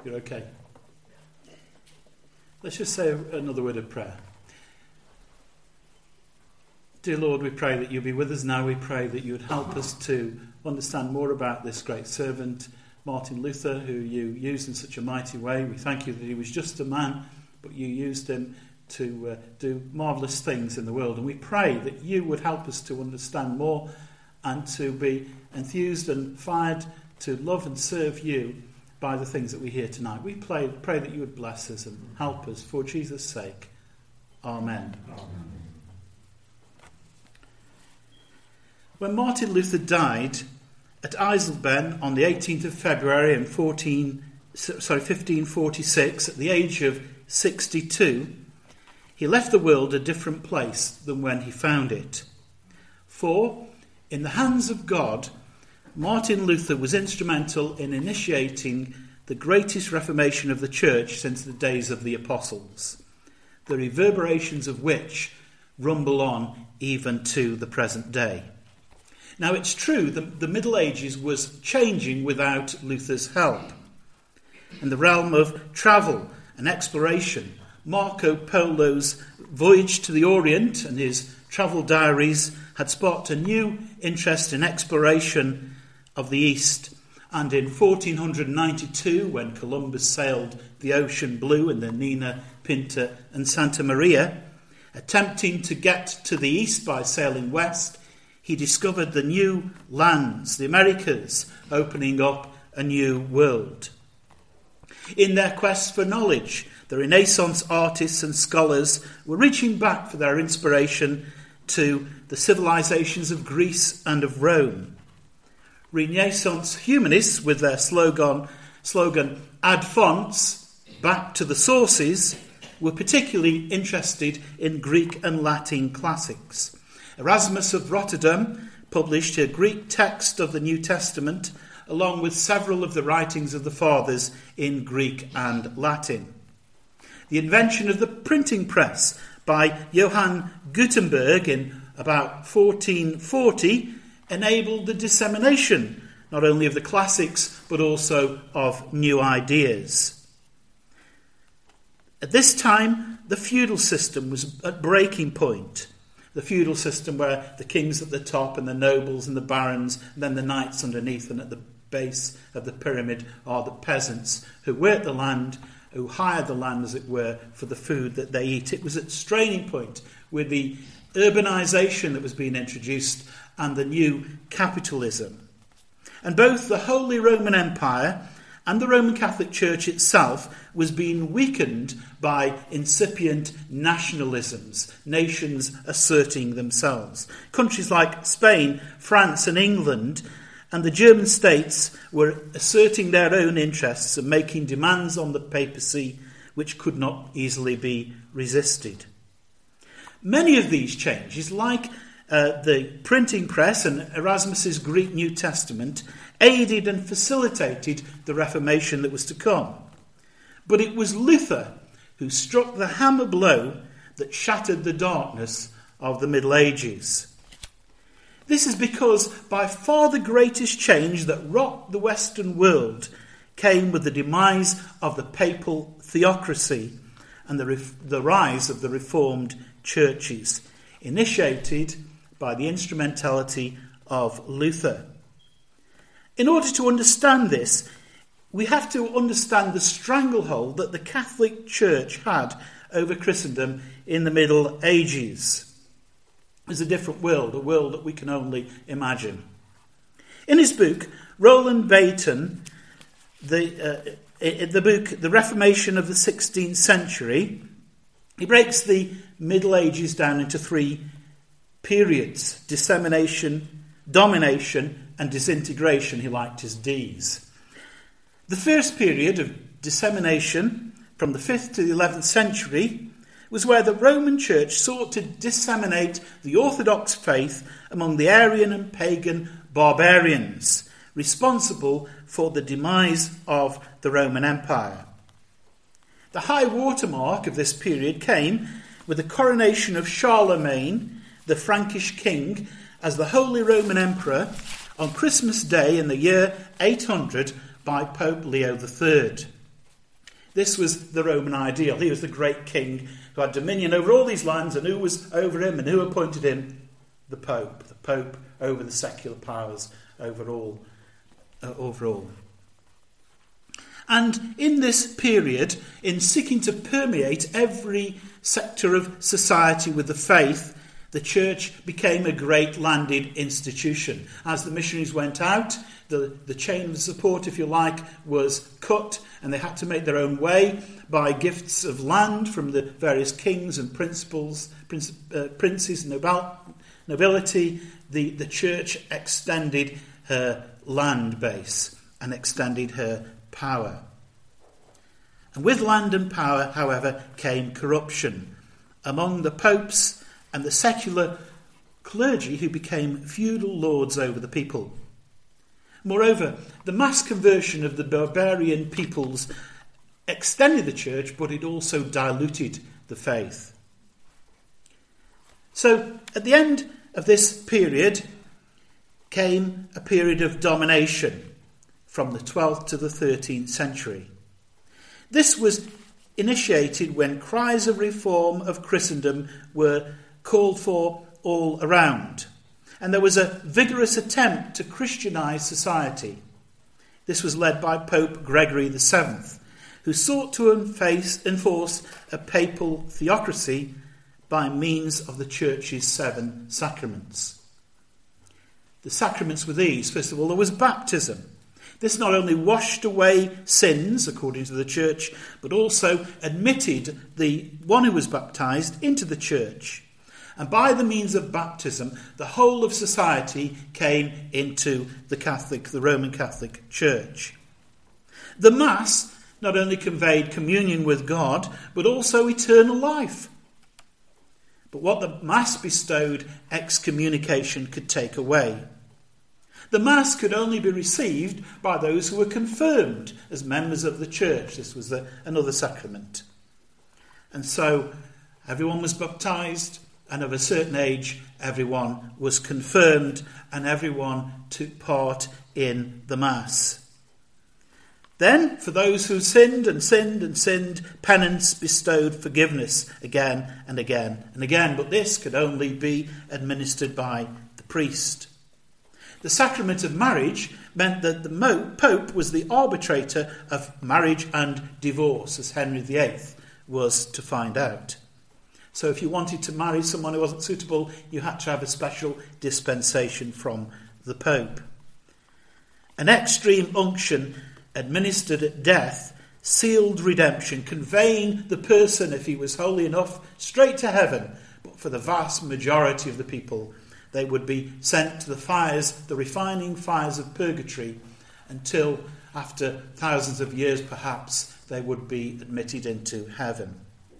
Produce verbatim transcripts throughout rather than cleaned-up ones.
You're okay. Let's just say another word of prayer. Dear Lord, we pray that you'll be with us now. We pray that you would help us to understand more about this great servant, Martin Luther, who you used in such a mighty way. We thank you that he was just a man, but you used him to uh, do marvellous things in the world. And we pray that you would help us to understand more and to be enthused and fired to love and serve you by the things that we hear tonight. We pray, pray that you would bless us and help us for Jesus' sake. Amen. Amen. When Martin Luther died at Eisleben on the eighteenth of February in fourteen, sorry, fifteen forty-six, at the age of sixty-two, he left the world a different place than when he found it. For, in the hands of God, Martin Luther was instrumental in initiating the greatest reformation of the church since the days of the apostles, the reverberations of which rumble on even to the present day. Now, it's true that the Middle Ages was changing without Luther's help. In the realm of travel and exploration, Marco Polo's voyage to the Orient and his travel diaries had sparked a new interest in exploration of the East. And in fourteen ninety-two, when Columbus sailed the ocean blue in the Nina, Pinta and Santa Maria, attempting to get to the East by sailing west, he discovered the new lands, the Americas, opening up a new world. In their quest for knowledge, the Renaissance artists and scholars were reaching back for their inspiration to the civilizations of Greece and of Rome. Renaissance humanists, with their slogan, slogan ad fontes, back to the sources, were particularly interested in Greek and Latin classics. Erasmus of Rotterdam published a Greek text of the New Testament, along with several of the writings of the Fathers in Greek and Latin. The invention of the printing press by Johann Gutenberg in about fourteen forty enabled the dissemination not only of the classics but also of new ideas. At this time, the feudal system was at breaking point. The feudal system where the kings at the top and the nobles and the barons and then the knights underneath, and at the base of the pyramid are the peasants who work the land, who hire the land, as it were, for the food that they eat. It was at straining point with the urbanisation that was being introduced and the new capitalism. And both the Holy Roman Empire and the Roman Catholic Church itself was being weakened by incipient nationalisms, nations asserting themselves. Countries like Spain, France and England and the German states were asserting their own interests and making demands on the papacy which could not easily be resisted. Many of these changes, like uh, the printing press and Erasmus's Greek New Testament, aided and facilitated the Reformation that was to come. But it was Luther who struck the hammer blow that shattered the darkness of the Middle Ages. This is because by far the greatest change that rocked the Western world came with the demise of the papal theocracy and the, ref- the rise of the Reformed churches, initiated by the instrumentality of Luther. In order to understand this, we have to understand the stranglehold that the Catholic Church had over Christendom in the Middle Ages. It was a different world, a world that we can only imagine. In his book, Roland Bainton, the, uh, the book The Reformation of the sixteenth Century, he breaks the Middle Ages down into three periods: dissemination, domination, and disintegration. He liked his D's. The first period of dissemination, from the fifth to the eleventh century, was where the Roman Church sought to disseminate the Orthodox faith among the Arian and pagan barbarians, responsible for the demise of the Roman Empire. The high watermark of this period came with the coronation of Charlemagne, the Frankish king, as the Holy Roman Emperor on Christmas Day in the year eight hundred by Pope Leo the Third. This was the Roman ideal. He was the great king who had dominion over all these lands, and who was over him and who appointed him? The Pope. The Pope over the secular powers over all. Uh, over all. And in this period, in seeking to permeate every sector of society with the faith, the church became a great landed institution. As the missionaries went out, the, the chain of support, if you like, was cut, and they had to make their own way by gifts of land from the various kings and principals, prince, uh, princes, nobil, nobility. The, the church extended her land base and extended her power. And with land and power, however, came corruption among the popes and the secular clergy, who became feudal lords over the people. Moreover, the mass conversion of the barbarian peoples extended the church, but it also diluted the faith. So, at the end of this period came a period of domination from the twelfth to the thirteenth century. This was initiated when cries of reform of Christendom were called for all around, and there was a vigorous attempt to Christianise society. This was led by Pope Gregory the Seventh, who sought to enforce a papal theocracy by means of the Church's seven sacraments. The sacraments were these. First of all, there was baptism. This not only washed away sins, according to the church, but also admitted the one who was baptised into the church. And by the means of baptism, the whole of society came into the Catholic, the Roman Catholic Church. The Mass not only conveyed communion with God, but also eternal life. But what the Mass bestowed, excommunication could take away. The Mass could only be received by those who were confirmed as members of the church. This was the, another sacrament. And so everyone was baptised, and of a certain age everyone was confirmed, and everyone took part in the Mass. Then, for those who sinned and sinned and sinned, penance bestowed forgiveness again and again and again. But this could only be administered by the priest. The sacrament of marriage meant that the Pope was the arbitrator of marriage and divorce, as Henry the Eighth was to find out. So if you wanted to marry someone who wasn't suitable, you had to have a special dispensation from the Pope. An extreme unction administered at death sealed redemption, conveying the person, if he was holy enough, straight to heaven. But for the vast majority of the people, they would be sent to the fires, the refining fires of purgatory, until after thousands of years perhaps they would be admitted into heaven.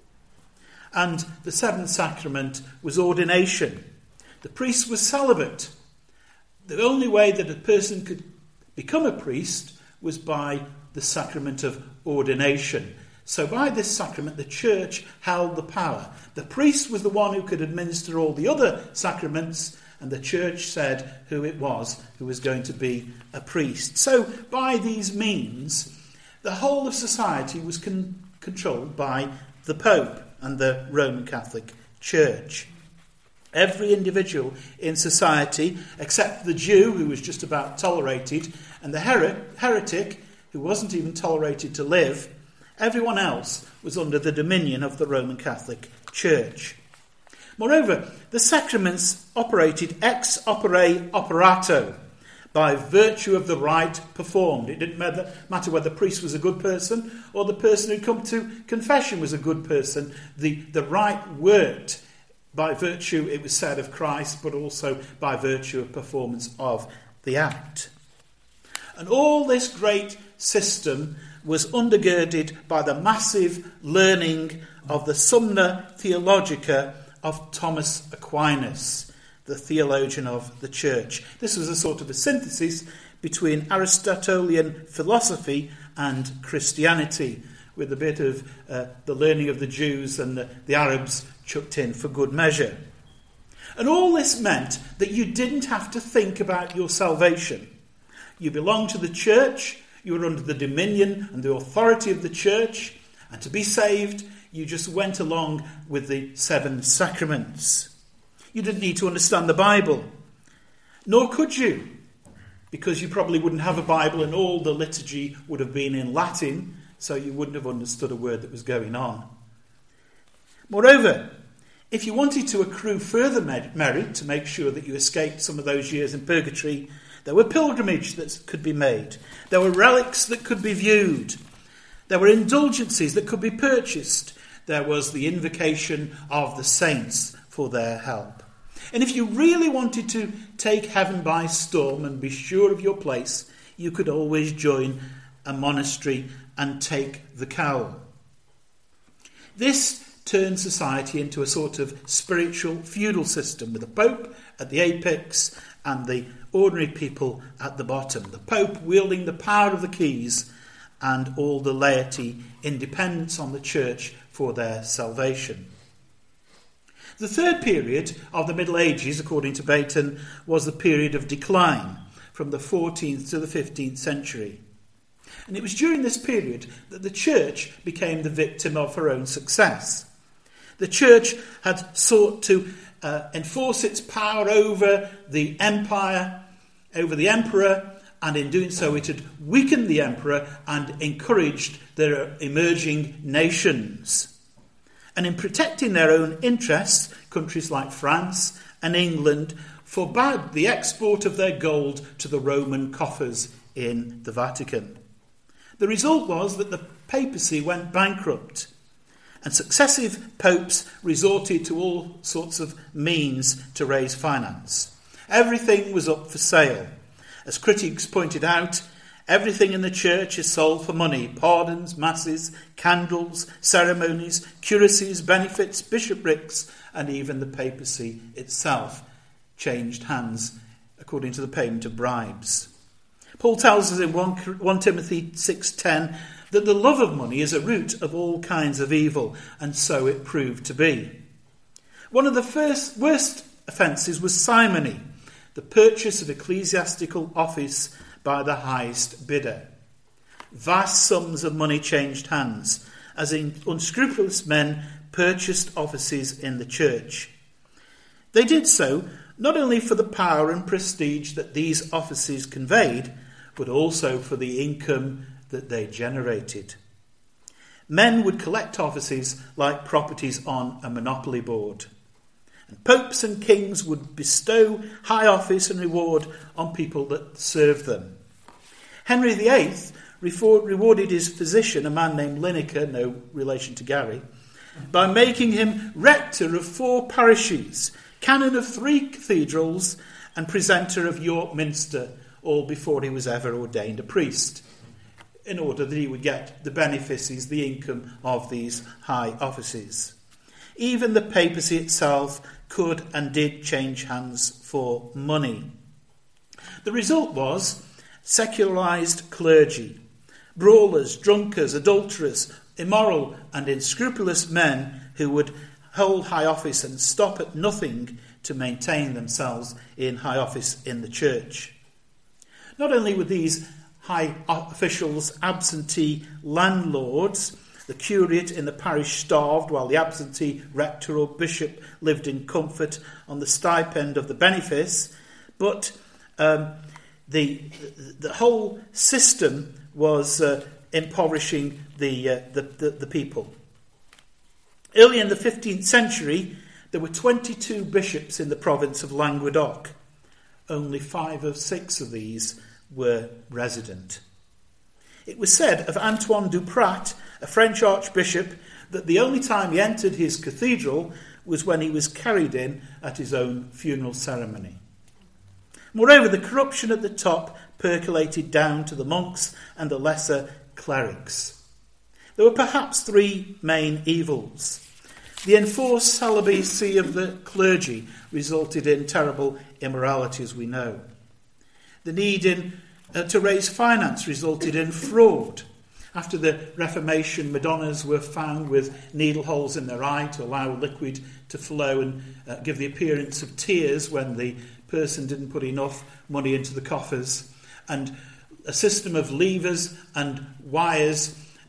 And the seventh sacrament was ordination. The priest was celibate. The only way that a person could become a priest was by the sacrament of ordination. So by this sacrament, the church held the power. The priest was the one who could administer all the other sacraments, and the church said who it was who was going to be a priest. So by these means, the whole of society was con- controlled by the Pope and the Roman Catholic Church. Every individual in society, except the Jew, who was just about tolerated, and the her- heretic, who wasn't even tolerated to live, everyone else was under the dominion of the Roman Catholic Church. Moreover, the sacraments operated ex opere operato, by virtue of the rite performed. It didn't matter, matter whether the priest was a good person or the person who'd come to confession was a good person. The, the rite worked by virtue, it was said, of Christ, but also by virtue of performance of the act. And all this great system was undergirded by the massive learning of the Summa Theologica of Thomas Aquinas, the theologian of the church. This was a sort of a synthesis between Aristotelian philosophy and Christianity, with a bit of uh, the learning of the Jews and the, the Arabs chucked in for good measure. And all this meant that you didn't have to think about your salvation. You belonged to the church, you were under the dominion and the authority of the church, And to be saved, you just went along with the seven sacraments. You didn't need to understand the Bible. Nor could you, because you probably wouldn't have a Bible and all the liturgy would have been in Latin, so you wouldn't have understood a word that was going on. Moreover, if you wanted to accrue further merit to make sure that you escaped some of those years in purgatory, there were pilgrimages that could be made. There were relics that could be viewed. There were indulgences that could be purchased. There was the invocation of the saints for their help. And if you really wanted to take heaven by storm and be sure of your place, you could always join a monastery and take the cowl. This turned society into a sort of spiritual feudal system with the Pope at the apex and the ordinary people at the bottom. The Pope wielding the power of the keys and all the laity in dependence on the church for their salvation. The third period of the Middle Ages, according to Bacon, was the period of decline from the fourteenth to the fifteenth century. And it was during this period that the church became the victim of her own success. The church had sought to uh, enforce its power over the empire, over the emperor, and in doing so it had weakened the emperor and encouraged their emerging nations. And in protecting their own interests, countries like France and England forbade the export of their gold to the Roman coffers in the Vatican. The result was that the papacy went bankrupt, and successive popes resorted to all sorts of means to raise finance. Everything was up for sale. As critics pointed out, everything in the church is sold for money: pardons, masses, candles, ceremonies, curacies, benefits, bishoprics, and even the papacy itself changed hands according to the payment of bribes. Paul tells us in First Timothy six ten that the love of money is a root of all kinds of evil, and so it proved to be. One of the first worst offences was simony, the purchase of ecclesiastical office by the highest bidder. Vast sums of money changed hands, as unscrupulous men purchased offices in the church. They did so not only for the power and prestige that these offices conveyed, but also for the income that they generated. Men would collect offices like properties on a monopoly board. And popes and kings would bestow high office and reward on people that served them. Henry the Eighth rewarded his physician, a man named Linacre, no relation to Gary, by making him rector of four parishes, canon of three cathedrals, and precentor of York Minster, all before he was ever ordained a priest, in order that he would get the benefices, the income of these high offices. Even the papacy itself could and did change hands for money. The result was secularised clergy, brawlers, drunkards, adulterers, immoral and unscrupulous men who would hold high office and stop at nothing to maintain themselves in high office in the church. Not only were these high officials absentee landlords, the curate in the parish starved while the absentee rector or bishop lived in comfort on the stipend of the benefice, but um, the the whole system was uh, impoverishing the, uh, the, the the people. Early in the fifteenth century, there were twenty-two bishops in the province of Languedoc. Only five or six of these were resident. It was said of Antoine Duprat, a French archbishop, that the only time he entered his cathedral was when he was carried in at his own funeral ceremony. Moreover, the corruption at the top percolated down to the monks and the lesser clerics. There were perhaps three main evils. The enforced celibacy of the clergy resulted in terrible immorality, as we know. The need in, uh, to raise finance resulted in fraud. After the Reformation, Madonnas were found with needle holes in their eye to allow liquid to flow and uh, give the appearance of tears when the person didn't put enough money into the coffers. And a system of levers and wires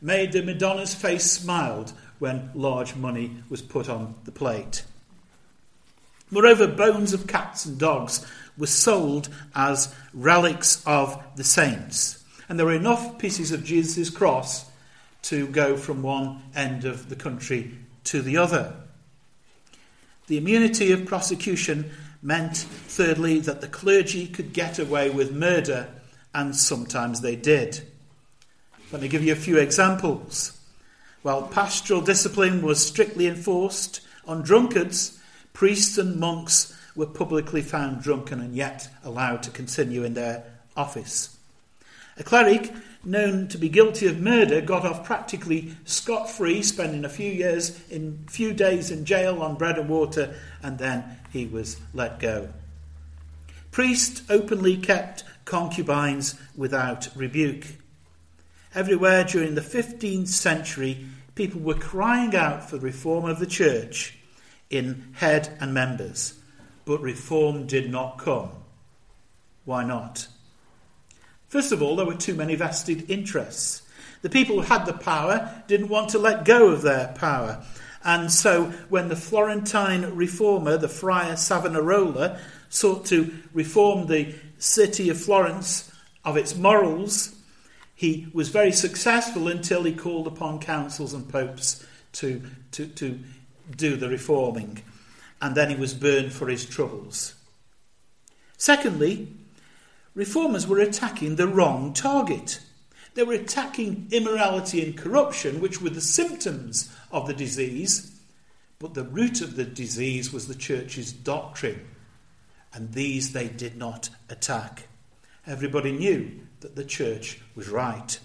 made the Madonna's face smiled when large money was put on the plate. Moreover, bones of cats and dogs were sold as relics of the saints. And there were enough pieces of Jesus' cross to go from one end of the country to the other. The immunity of prosecution meant, thirdly, that the clergy could get away with murder, and sometimes they did. Let me give you a few examples. While pastoral discipline was strictly enforced on drunkards, priests and monks were publicly found drunken and yet allowed to continue in their office. A cleric known to be guilty of murder got off practically scot-free, spending a few years in few days in jail on bread and water, and then he was let go. Priests openly kept concubines without rebuke. Everywhere during the fifteenth century, people were crying out for the reform of the church in head and members, but reform did not come. Why not? First of all, there were too many vested interests. The people who had the power didn't want to let go of their power. And so when the Florentine reformer, the friar Savonarola, sought to reform the city of Florence of its morals, he was very successful until he called upon councils and popes to, to, to do the reforming. And then he was burned for his troubles. Secondly, reformers were attacking the wrong target. They were attacking immorality and corruption, which were the symptoms of the disease, but the root of the disease was the church's doctrine, and these they did not attack. Everybody knew that the church was right.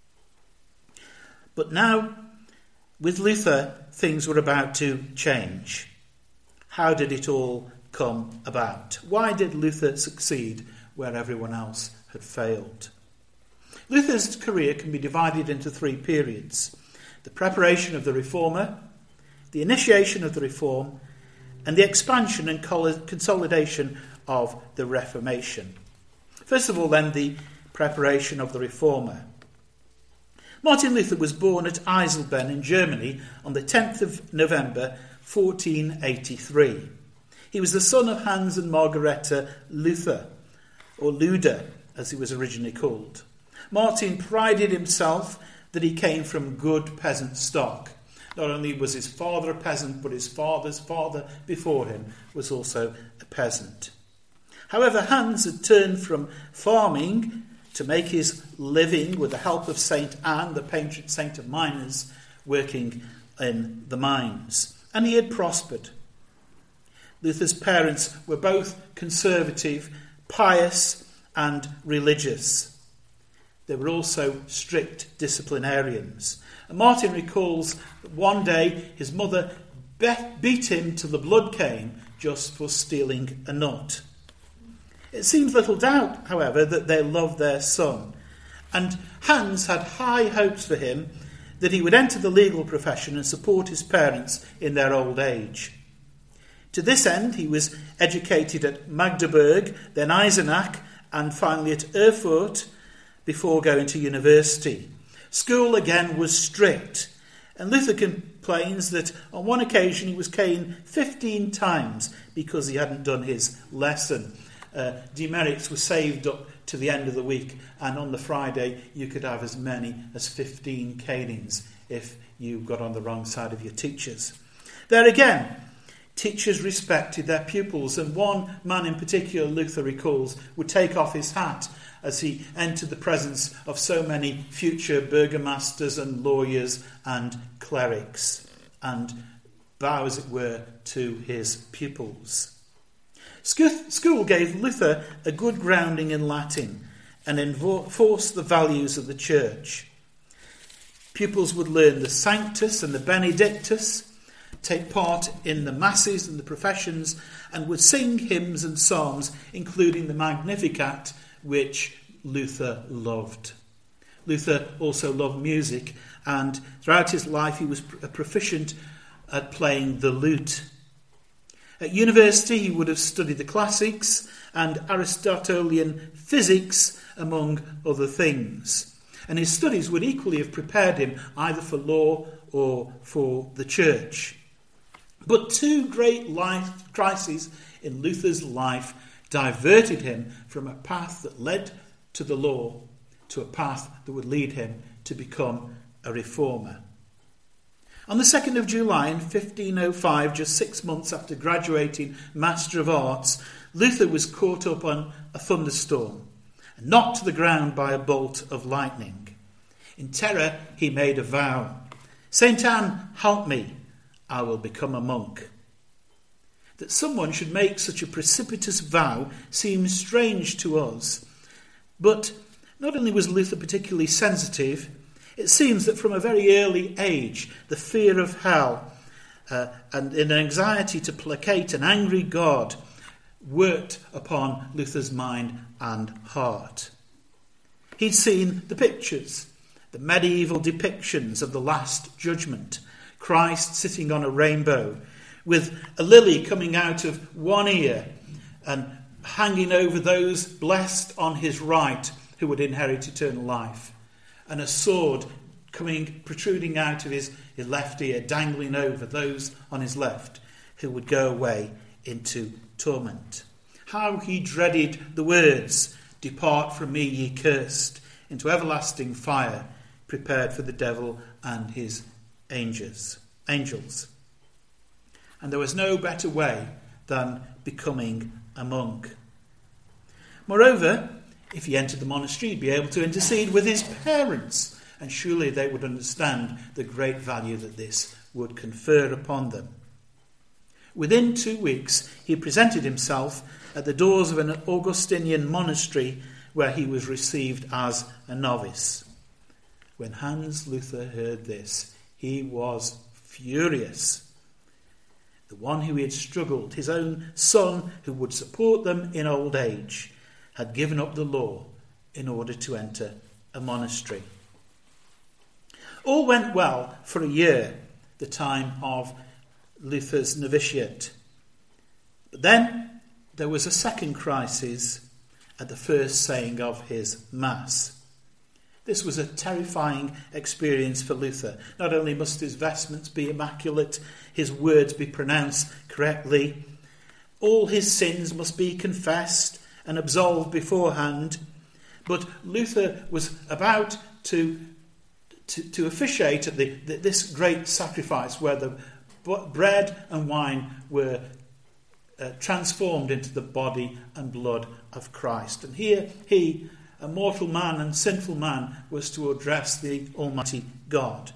But now, with Luther, things were about to change. How did it all come about? Why did Luther succeed where everyone else had failed? Luther's career can be divided into three periods: the preparation of the Reformer, the initiation of the Reform, and the expansion and consolidation of the Reformation. First of all, then, the preparation of the Reformer. Martin Luther was born at Eisleben in Germany on the tenth of November fourteen eighty-three. He was the son of Hans and Margareta Luther, or Luder, as he was originally called. Martin prided himself that he came from good peasant stock. Not only was his father a peasant, but his father's father before him was also a peasant. However, Hans had turned from farming to make his living with the help of Saint Anne, the patron saint of miners, working in the mines. And he had prospered. Luther's parents were both conservative, pious, and religious. They were also strict disciplinarians. And Martin recalls that one day his mother beat him till the blood came just for stealing a nut. It seems little doubt, however, that they loved their son. And Hans had high hopes for him that he would enter the legal profession and support his parents in their old age. To this end, he was educated at Magdeburg, then Eisenach, and finally at Erfurt, before going to university. School again was strict, and Luther complains that on one occasion he was caned fifteen times because he hadn't done his lesson. Uh, demerits were saved up to the end of the week, and on the Friday you could have as many as fifteen canings if you got on the wrong side of your teachers. There again, teachers respected their pupils, and one man in particular, Luther recalls, would take off his hat as he entered the presence of so many future burgomasters and lawyers and clerics, and bow, as it were, to his pupils. School gave Luther a good grounding in Latin and enforced the values of the church. Pupils would learn the Sanctus and the Benedictus, take part in the masses and the professions, and would sing hymns and psalms, including the Magnificat, which Luther loved. Luther also loved music, and throughout his life he was proficient at playing the lute. At university he would have studied the classics and Aristotelian physics, among other things. and his studies would equally have prepared him either for law or for the church. But two great life crises in Luther's life diverted him from a path that led to the law to a path that would lead him to become a reformer. On the second of July in fifteen oh five, just six months after graduating Master of Arts, Luther was caught up on a thunderstorm and knocked to the ground by a bolt of lightning. In terror, he made a vow. "Saint Anne, help me. I will become a monk." That someone should make such a precipitous vow seems strange to us. But not only was Luther particularly sensitive, it seems that from a very early age, the fear of hell uh, and an anxiety to placate an angry God worked upon Luther's mind and heart. He'd seen the pictures, the medieval depictions of the Last Judgment, Christ sitting on a rainbow, with a lily coming out of one ear and hanging over those blessed on his right who would inherit eternal life, and a sword coming, protruding out of his, his left ear, dangling over those on his left who would go away into torment. How he dreaded the words, "Depart from me, ye cursed, into everlasting fire, prepared for the devil and his angels." angels. And there was no better way than becoming a monk. Moreover, if he entered the monastery, he'd be able to intercede with his parents, and surely they would understand the great value that this would confer upon them. Within two weeks, he presented himself at the doors of an Augustinian monastery where he was received as a novice. When Hans Luther heard this, he was furious. The one who he had struggled, his own son who would support them in old age, had given up the law in order to enter a monastery. All went well for a year, the time of Luther's novitiate. But then there was a second crisis at the first saying of his Mass. This was a terrifying experience for Luther. Not only must his vestments be immaculate, his words be pronounced correctly, all his sins must be confessed and absolved beforehand, but Luther was about to to, to officiate at the, the, this great sacrifice where the bread and wine were uh, transformed into the body and blood of Christ. And here he, a mortal man and sinful man, was to address the Almighty God.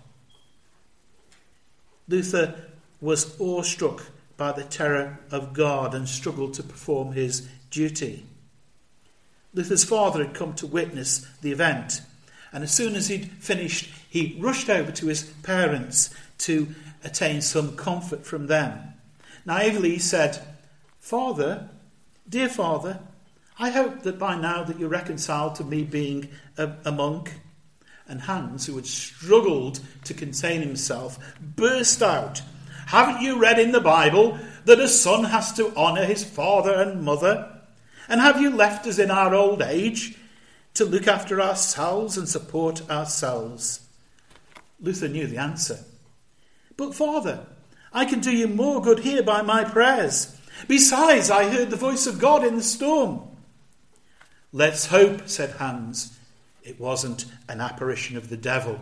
Luther was awestruck by the terror of God and struggled to perform his duty. Luther's father had come to witness the event, and as soon as he'd finished, he rushed over to his parents to attain some comfort from them. Naively he said, "Father, dear father, I hope that by now that you're reconciled to me being a, a monk." And Hans, who had struggled to contain himself, burst out, "Haven't you read in the Bible that a son has to honour his father and mother? And have you left us in our old age to look after ourselves and support ourselves?" Luther knew the answer. "But father, I can do you more good here by my prayers. Besides, I heard the voice of God in the storm." "Let's hope," said Hans, "it wasn't an apparition of the devil."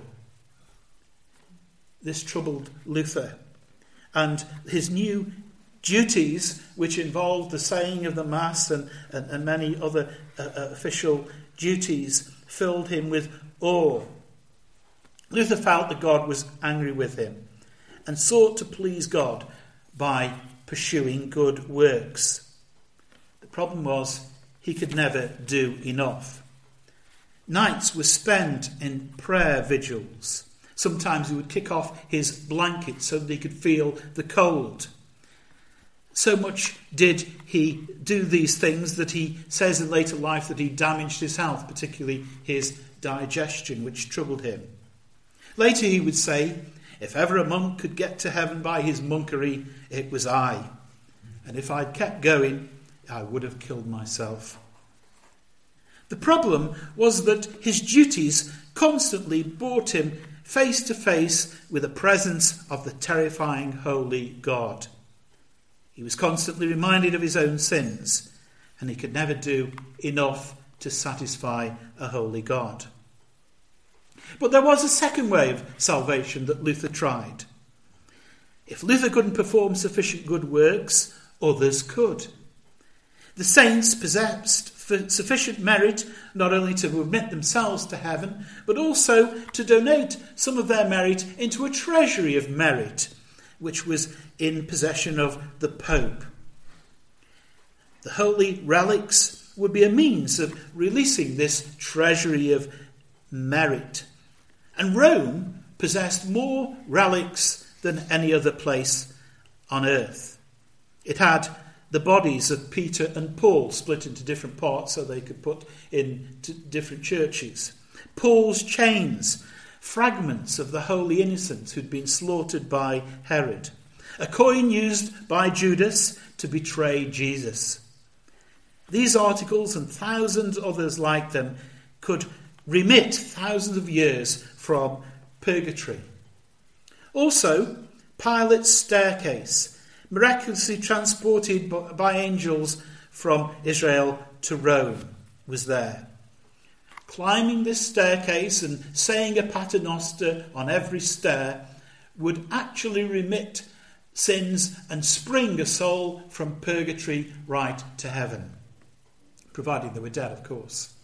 This troubled Luther, and his new duties, which involved the saying of the Mass and, and, and many other uh, uh, official duties, filled him with awe. Luther felt that God was angry with him and sought to please God by pursuing good works. The problem was he could never do enough. Nights were spent in prayer vigils. Sometimes he would kick off his blanket so that he could feel the cold. So much did he do these things that he says in later life that he damaged his health, particularly his digestion, which troubled him. Later he would say, "If ever a monk could get to heaven by his monkery, it was I. And if I'd kept going, I would have killed myself." The problem was that his duties constantly brought him face to face with the presence of the terrifying holy God. He was constantly reminded of his own sins, and he could never do enough to satisfy a holy God. But there was a second way of salvation that Luther tried. If Luther couldn't perform sufficient good works, others could. The saints possessed sufficient merit not only to admit themselves to heaven, but also to donate some of their merit into a treasury of merit, which was in possession of the Pope. The holy relics would be a means of releasing this treasury of merit. And Rome possessed more relics than any other place on earth. It had the bodies of Peter and Paul split into different parts so they could put in different churches. Paul's chains, fragments of the holy innocents who'd been slaughtered by Herod. A coin used by Judas to betray Jesus. These articles and thousands others like them could remit thousands of years from purgatory. Also, Pilate's staircase, miraculously transported by angels from Israel to Rome, was there. Climbing this staircase and saying a paternoster on every stair would actually remit sins and spring a soul from purgatory right to heaven, providing they were dead, of course.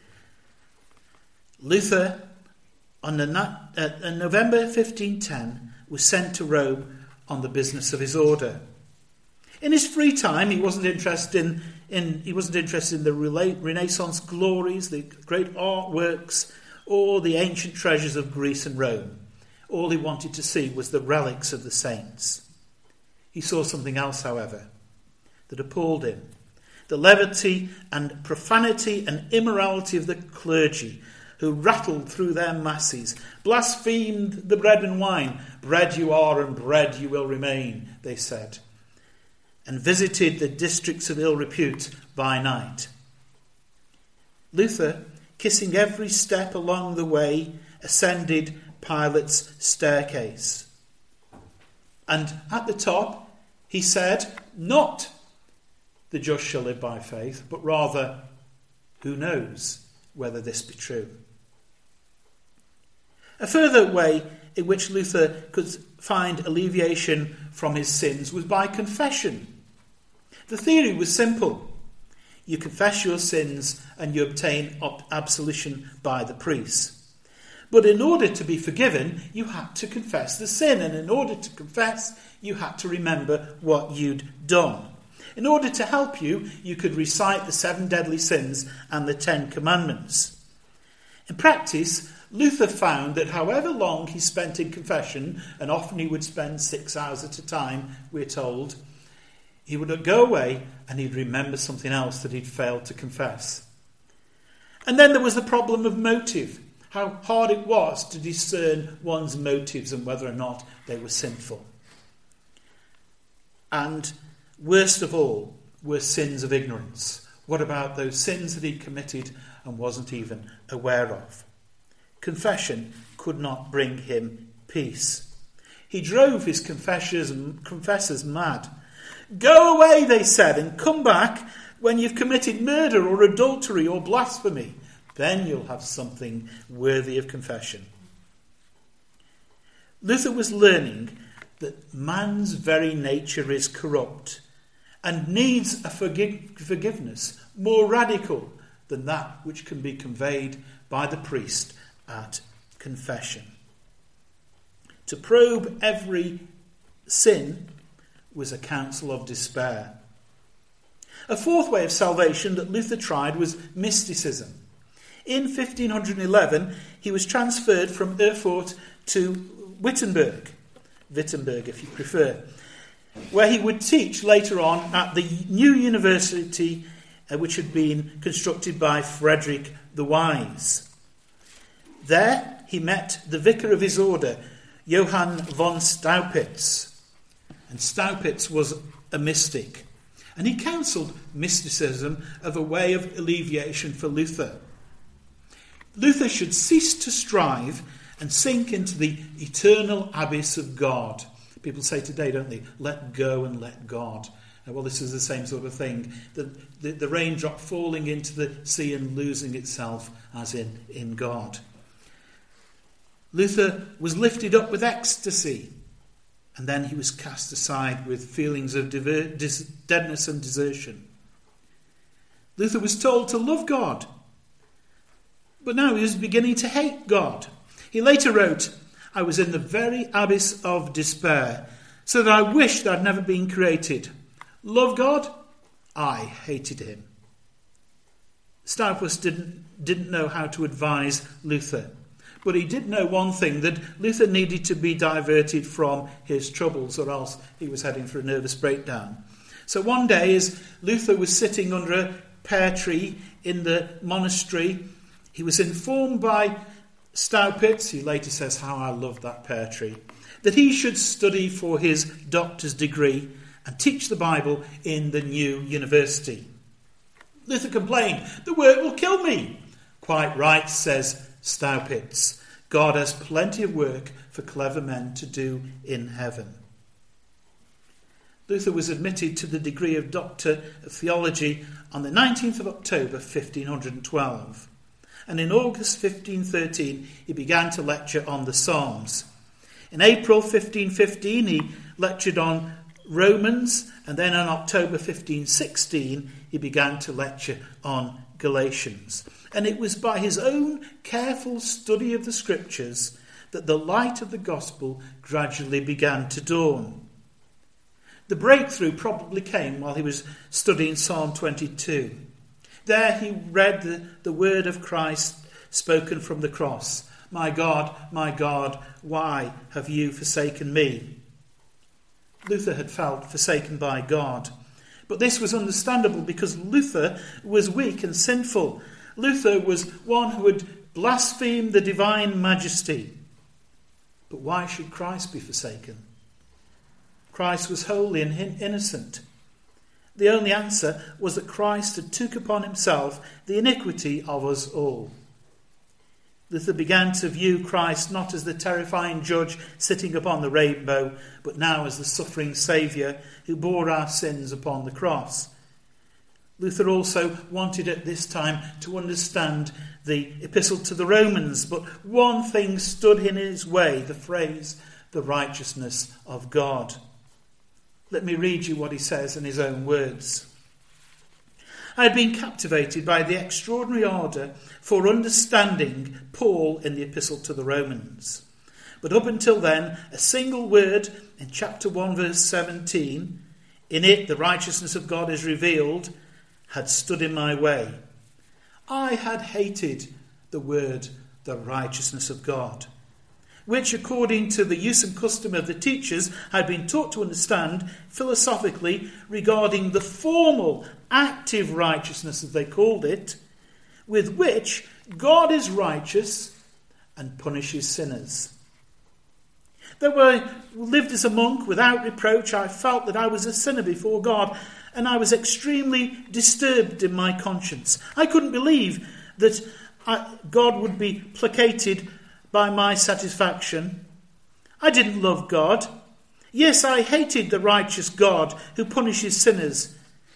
Luther, on the, uh, November fifteen ten, was sent to Rome on the business of his order. In his free time, he wasn't interested in, in he wasn't interested in the Renaissance glories, the great artworks, or the ancient treasures of Greece and Rome. All he wanted to see was the relics of the saints. He saw something else, however, that appalled him: the levity and profanity and immorality of the clergy, who rattled through their masses, blasphemed the bread and wine. Bread you are and bread you will remain, they said, and visited the districts of ill repute by night. Luther, kissing every step along the way, ascended Pilate's staircase. And at the top, he said, not the just shall live by faith, but rather, who knows whether this be true. A further way in which Luther could find alleviation from his sins was by confession. The theory was simple. You confess your sins and you obtain absolution by the priest. But in order to be forgiven, you had to confess the sin. And in order to confess, you had to remember what you'd done. In order to help you, you could recite the seven deadly sins and the Ten Commandments. In practice, Luther found that however long he spent in confession, and often he would spend six hours at a time, we're told, he would go away and he'd remember something else that he'd failed to confess. And then there was the problem of motive, how hard it was to discern one's motives and whether or not they were sinful. And worst of all were sins of ignorance. What about those sins that he'd committed and wasn't even aware of? Confession could not bring him peace. He drove his confessors, confessors mad. Go away, they said, and come back when you've committed murder or adultery or blasphemy. Then you'll have something worthy of confession. Luther was learning that man's very nature is corrupt and needs a forgive- forgiveness more radical than that which can be conveyed by the priest at confession. To probe every sin was a counsel of despair. A fourth way of salvation that Luther tried was mysticism. In fifteen eleven, he was transferred from Erfurt to Wittenberg, Wittenberg if you prefer, where he would teach later on at the new university uh, which had been constructed by Frederick the Wise. There he met the vicar of his order, Johann von Staupitz. And Staupitz was a mystic. And he counselled mysticism of a way of alleviation for Luther. Luther should cease to strive and sink into the eternal abyss of God. People say today, don't they, let go and let God. Well, this is the same sort of thing. The, the, the raindrop falling into the sea and losing itself as in, in God. Luther was lifted up with ecstasy, and then he was cast aside with feelings of diver- dis- deadness and desertion. Luther was told to love God, but now he was beginning to hate God. He later wrote, I was in the very abyss of despair, so that I wished I'd never been created. Love God? I hated him. Staupus didn't, didn't know how to advise Luther, but he did know one thing, that Luther needed to be diverted from his troubles, or else he was heading for a nervous breakdown. So one day, as Luther was sitting under a pear tree in the monastery, he was informed by Staupitz, he later says, how I loved that pear tree, that he should study for his doctor's degree and teach the Bible in the new university. Luther complained, the work will kill me. Quite right, says Staupitz. God has plenty of work for clever men to do in heaven. Luther was admitted to the degree of Doctor of Theology on the nineteenth of October fifteen twelve. And in August fifteen thirteen he began to lecture on the Psalms. In April fifteen fifteen he lectured on Romans, and then in October fifteen sixteen he began to lecture on Galatians. And it was by his own careful study of the Scriptures that the light of the gospel gradually began to dawn. The breakthrough probably came while he was studying Psalm twenty-two. There he read the, the word of Christ spoken from the cross. My God, my God, why have you forsaken me? Luther had felt forsaken by God. But this was understandable because Luther was weak and sinful. Luther was one who had blasphemed the divine majesty. But why should Christ be forsaken? Christ was holy and innocent. The only answer was that Christ had took upon himself the iniquity of us all. Luther began to view Christ not as the terrifying judge sitting upon the rainbow, but now as the suffering Saviour who bore our sins upon the cross. Luther also wanted at this time to understand the epistle to the Romans, but one thing stood in his way, the phrase, the righteousness of God. Let me read you what he says in his own words. I had been captivated by the extraordinary ardour for understanding Paul in the epistle to the Romans. But up until then, a single word in chapter one, verse seventeen, in it the righteousness of God is revealed, had stood in my way. I had hated the word, the righteousness of God, which, according to the use and custom of the teachers, had been taught to understand philosophically regarding the formal, active righteousness, as they called it, with which God is righteous and punishes sinners. Though I lived as a monk without reproach, I felt that I was a sinner before God, and I was extremely disturbed in my conscience. I couldn't believe that I, God would be placated by my satisfaction. I didn't love God. Yes, I hated the righteous God who punishes sinners.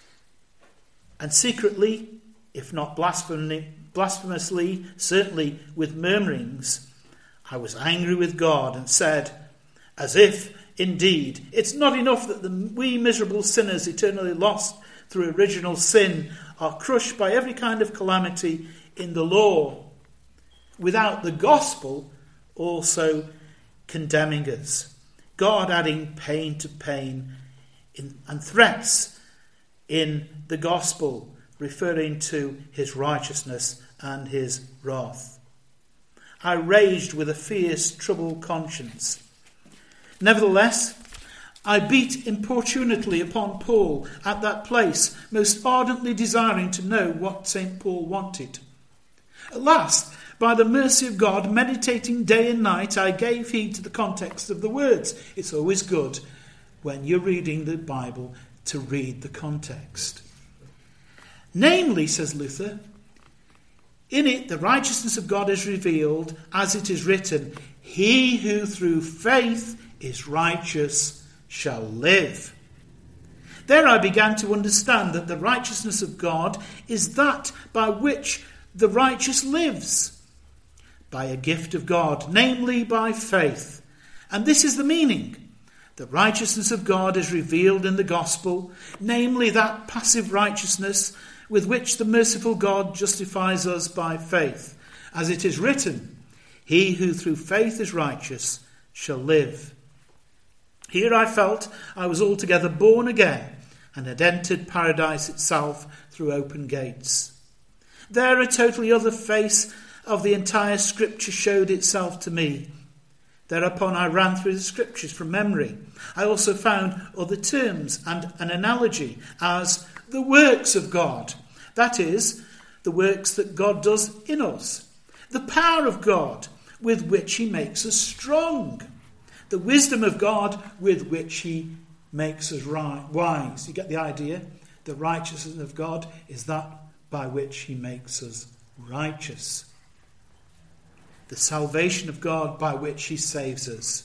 And secretly, if not blasphemously, certainly with murmurings, I was angry with God and said, as if, indeed, it's not enough that the we miserable sinners eternally lost through original sin are crushed by every kind of calamity in the law, without the gospel also condemning us. God adding pain to pain in, and threats in the gospel, referring to his righteousness and his wrath. I raged with a fierce, troubled conscience. Nevertheless, I beat importunately upon Paul at that place, most ardently desiring to know what Saint Paul wanted. At last, by the mercy of God, meditating day and night, I gave heed to the context of the words. It's always good when you're reading the Bible to read the context. Namely, says Luther, In it, the righteousness of God is revealed, as it is written, "He who through faith is righteous shall live." There I began to understand that the righteousness of God is that by which the righteous lives, by a gift of God, namely by faith. And this is the meaning. The righteousness of God is revealed in the gospel, namely that passive righteousness with which the merciful God justifies us by faith. As it is written, "He who through faith is righteous shall live." Here I felt I was altogether born again and had entered paradise itself through open gates. There a totally other face of the entire scripture showed itself to me. Thereupon I ran through the scriptures from memory. I also found other terms and an analogy as the works of God. That is, the works that God does in us. The power of God with which he makes us strong. The wisdom of God with which he makes us right, wise. You get the idea? The righteousness of God is that by which he makes us righteous. The salvation of God by which he saves us.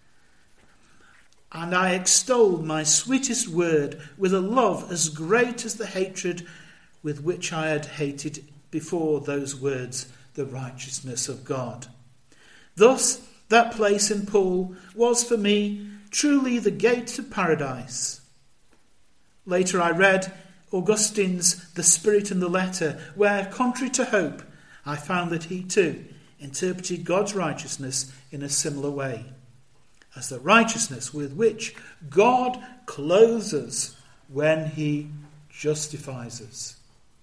And I extolled my sweetest word with a love as great as the hatred with which I had hated before those words, the righteousness of God. Thus, that place in Paul was for me truly the gate to paradise. Later I read Augustine's The Spirit and the Letter, where, contrary to hope, I found that he too interpreted God's righteousness in a similar way, as the righteousness with which God clothes us when he justifies us.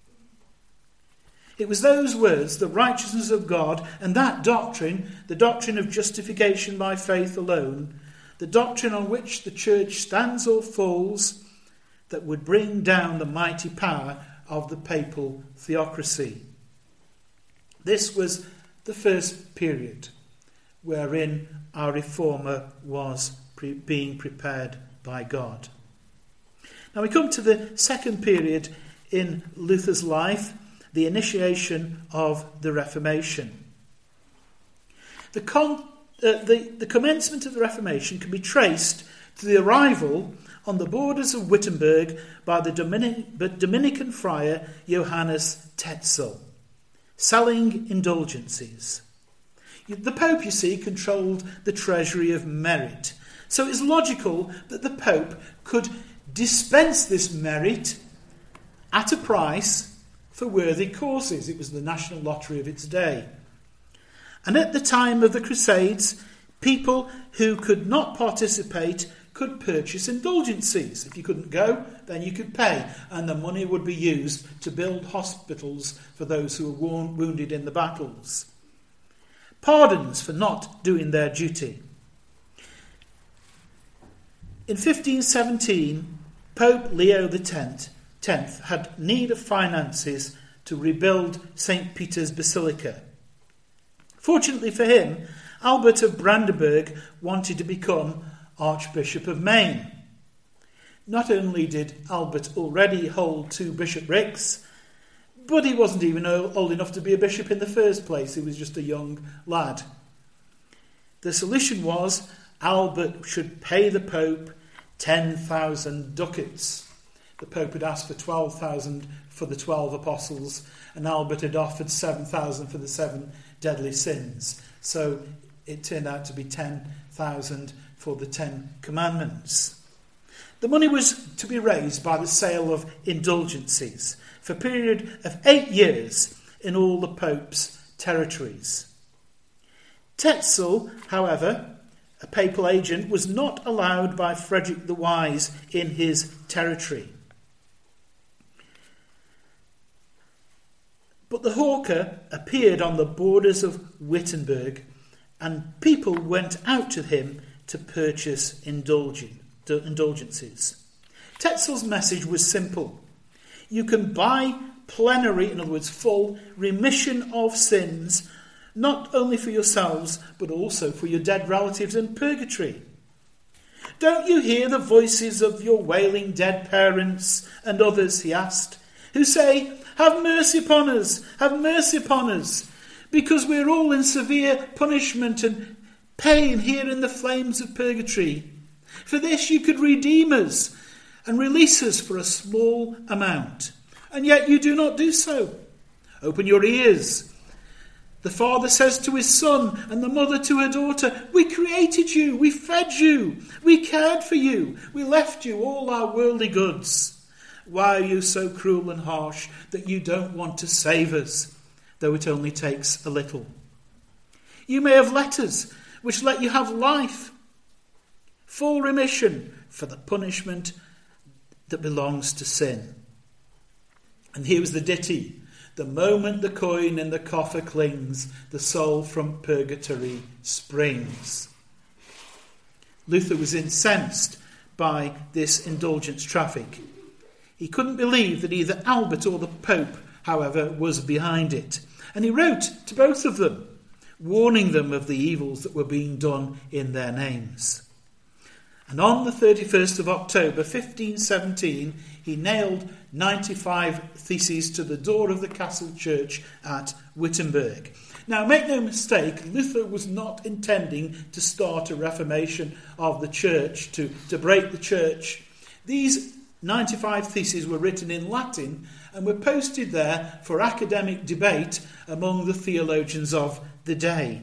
It was those words, the righteousness of God, and that doctrine, the doctrine of justification by faith alone, the doctrine on which the church stands or falls, that would bring down the mighty power of the papal theocracy. This was the first period wherein our reformer was pre- being prepared by God. Now we come to the second period in Luther's life, the initiation of the Reformation. The, con- uh, the, the commencement of the Reformation can be traced to the arrival on the borders of Wittenberg by the Dominic- Dominican friar Johannes Tetzel, selling indulgences. The Pope, you see, controlled the treasury of merit. So it's logical that the Pope could dispense this merit at a price for worthy causes. It was the national lottery of its day. And at the time of the Crusades, people who could not participate could purchase indulgences. If you couldn't go, then you could pay, and the money would be used to build hospitals for those who were wounded in the battles. Pardons for not doing their duty. In fifteen seventeen, Pope Leo the tenth had need of finances to rebuild Saint Peter's Basilica. Fortunately for him, Albert of Brandenburg wanted to become Archbishop of Maine. Not only did Albert already hold two bishoprics, but he wasn't even old enough to be a bishop in the first place. He was just a young lad. The solution was Albert should pay the Pope ten thousand ducats. The Pope had asked for twelve thousand for the twelve apostles, and Albert had offered seven thousand for the seven deadly sins. So it turned out to be ten thousand for the Ten Commandments. The money was to be raised by the sale of indulgences for a period of eight years in all the Pope's territories. Tetzel, however, a papal agent, was not allowed by Frederick the Wise in his territory. But the hawker appeared on the borders of Wittenberg, and people went out to him to purchase indulgences. Tetzel's message was simple. You can buy plenary, in other words, full remission of sins, not only for yourselves, but also for your dead relatives in purgatory. Don't you hear the voices of your wailing dead parents and others, he asked, who say, have mercy upon us, have mercy upon us, because we're all in severe punishment and pain here in the flames of purgatory. For this you could redeem us and release us for a small amount. And yet you do not do so. Open your ears. The father says to his son and the mother to her daughter, we created you, we fed you, we cared for you, we left you all our worldly goods. Why are you so cruel and harsh that you don't want to save us, though it only takes a little? You may have letters which let you have life, full remission for the punishment that belongs to sin. And here was the ditty. The moment the coin in the coffer clings, the soul from purgatory springs. Luther was incensed by this indulgence traffic. He couldn't believe that either Albert or the Pope, however, was behind it. And he wrote to both of them, warning them of the evils that were being done in their names. And on the thirty-first of October, fifteen seventeen, he nailed ninety-five theses to the door of the castle church at Wittenberg. Now, make no mistake, Luther was not intending to start a reformation of the church, to, to break the church. These ninety-five theses were written in Latin and were posted there for academic debate among the theologians of the day.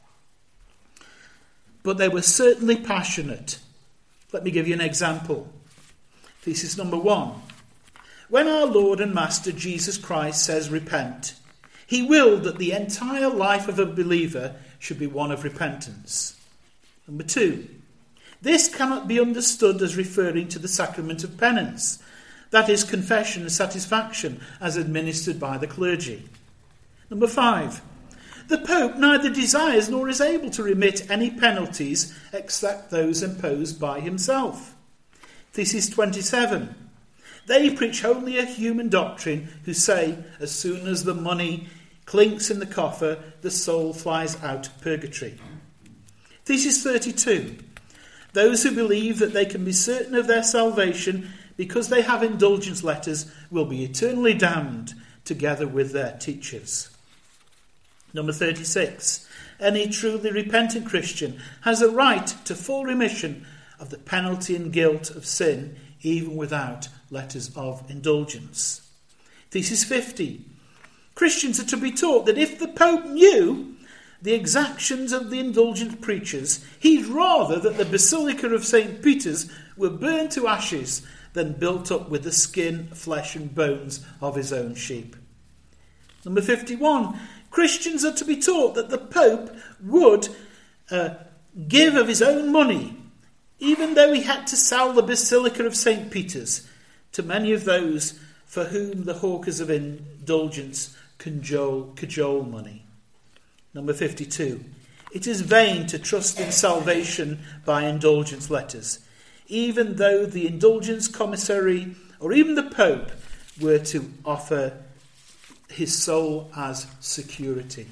But they were certainly passionate. Let me give you an example. Thesis number one. When our Lord and Master Jesus Christ says repent, he willed that the entire life of a believer should be one of repentance. Number two. This cannot be understood as referring to the sacrament of penance, that is, confession and satisfaction as administered by the clergy. Number five. The Pope neither desires nor is able to remit any penalties except those imposed by himself. Thesis twenty-seven. They preach only a human doctrine who say, as soon as the money clinks in the coffer, the soul flies out of purgatory. Thesis thirty-two. Those who believe that they can be certain of their salvation because they have indulgence letters will be eternally damned together with their teachers. Number thirty-six. Any truly repentant Christian has a right to full remission of the penalty and guilt of sin, even without letters of indulgence. Thesis fifty. Christians are to be taught that if the Pope knew the exactions of the indulgent preachers, he'd rather that the Basilica of Saint Peter's were burned to ashes than built up with the skin, flesh and bones of his own sheep. Number fifty-one. Christians are to be taught that the Pope would uh, give of his own money, even though he had to sell the Basilica of Saint Peter's, to many of those for whom the hawkers of indulgence cajole, cajole money. Number fifty-two. It is vain to trust in salvation by indulgence letters, even though the indulgence commissary or even the Pope were to offer his soul as security.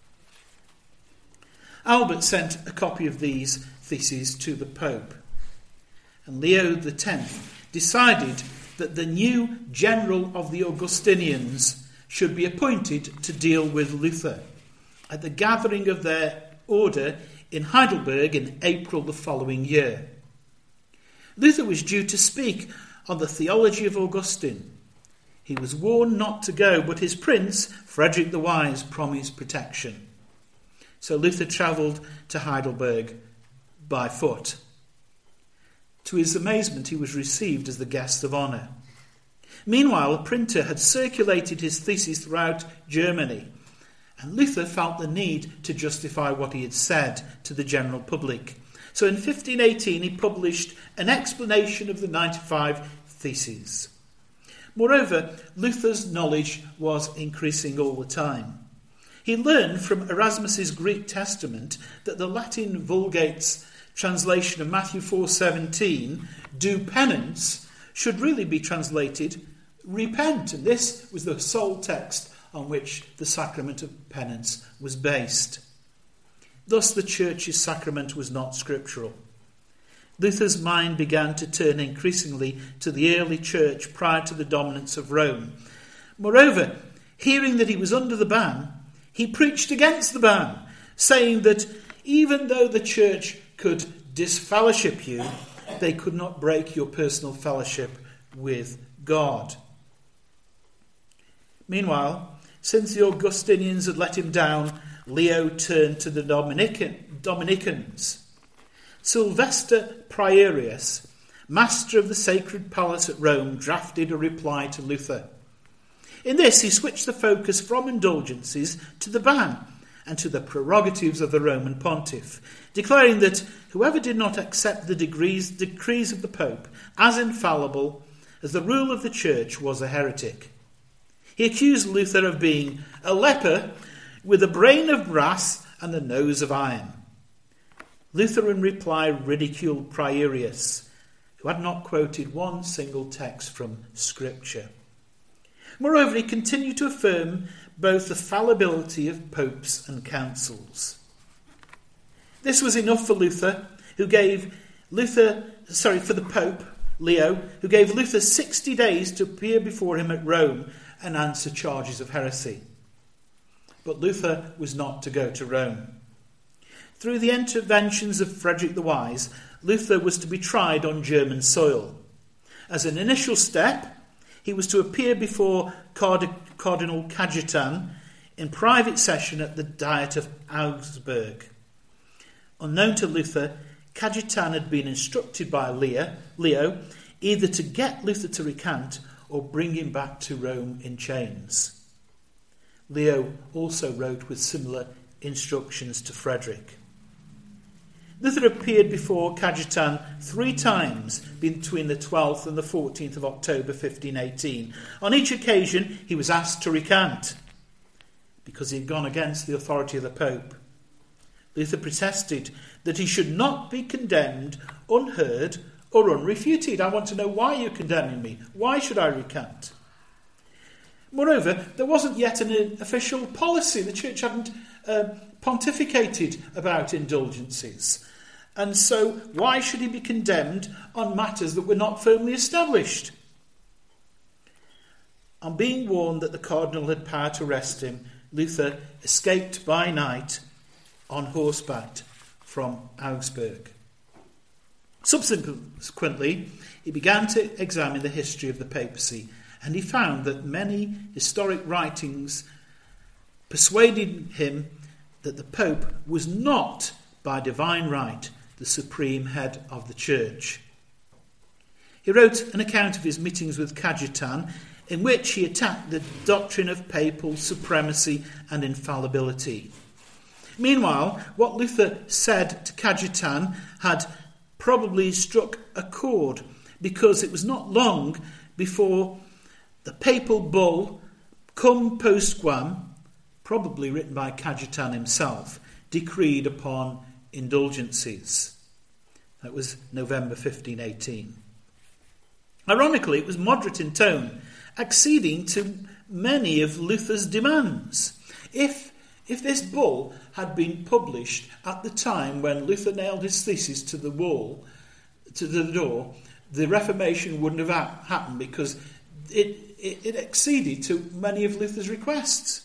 Albert sent a copy of these theses to the Pope, and Leo the tenth decided that the new general of the Augustinians should be appointed to deal with Luther at the gathering of their order in Heidelberg in April the following year. Luther was due to speak on the theology of Augustine. He was warned not to go, but his prince, Frederick the Wise, promised protection. So Luther travelled to Heidelberg by foot. To his amazement, he was received as the guest of honour. Meanwhile, a printer had circulated his theses throughout Germany, and Luther felt the need to justify what he had said to the general public. So in fifteen eighteen, he published an explanation of the ninety-five theses. Moreover, Luther's knowledge was increasing all the time. He learned from Erasmus's Greek Testament that the Latin Vulgate's translation of Matthew four seventeen, do penance, should really be translated repent. And this was the sole text on which the sacrament of penance was based. Thus the Church's sacrament was not scriptural. Luther's mind began to turn increasingly to the early church prior to the dominance of Rome. Moreover, hearing that he was under the ban, he preached against the ban, saying that even though the church could disfellowship you, they could not break your personal fellowship with God. Meanwhile, since the Augustinians had let him down, Leo turned to the Dominican, Dominicans. Sylvester Prierius, master of the Sacred Palace at Rome, drafted a reply to Luther. In this, he switched the focus from indulgences to the ban and to the prerogatives of the Roman pontiff, declaring that whoever did not accept the degrees, decrees of the Pope as infallible as the rule of the Church was a heretic. He accused Luther of being a leper with a brain of brass and a nose of iron. Luther in reply ridiculed Prierius, who had not quoted one single text from Scripture. Moreover, he continued to affirm both the fallibility of popes and councils. This was enough for Luther, who gave Luther, sorry, for the Pope, Leo, who gave Luther sixty days to appear before him at Rome and answer charges of heresy. But Luther was not to go to Rome. Through the interventions of Frederick the Wise, Luther was to be tried on German soil. As an initial step, he was to appear before Card- Cardinal Cajetan in private session at the Diet of Augsburg. Unknown to Luther, Cajetan had been instructed by Leo, Leo either to get Luther to recant or bring him back to Rome in chains. Leo also wrote with similar instructions to Frederick. Luther appeared before Cajetan three times between the twelfth and the fourteenth of October fifteen eighteen. On each occasion he was asked to recant because he had gone against the authority of the Pope. Luther protested that he should not be condemned unheard or unrefuted. I want to know why you're condemning me. Why should I recant? Moreover, there wasn't yet an official policy. The church hadn't uh, pontificated about indulgences. And so why should he be condemned on matters that were not firmly established? On being warned that the cardinal had power to arrest him, Luther escaped by night on horseback from Augsburg. Subsequently, he began to examine the history of the papacy, and he found that many historic writings persuaded him that the Pope was not, by divine right, the supreme head of the Church. He wrote an account of his meetings with Cajetan, in which he attacked the doctrine of papal supremacy and infallibility. Meanwhile, what Luther said to Cajetan had probably struck a chord, because it was not long before the papal bull Cum Postquam, probably written by Cajetan himself, decreed upon indulgences. That was November fifteen eighteen. Ironically, it was moderate in tone, acceding to many of Luther's demands. If, if this bull had been published at the time when Luther nailed his thesis to the wall, to the door, the Reformation wouldn't have ha- happened because it, it, it acceded to many of Luther's requests.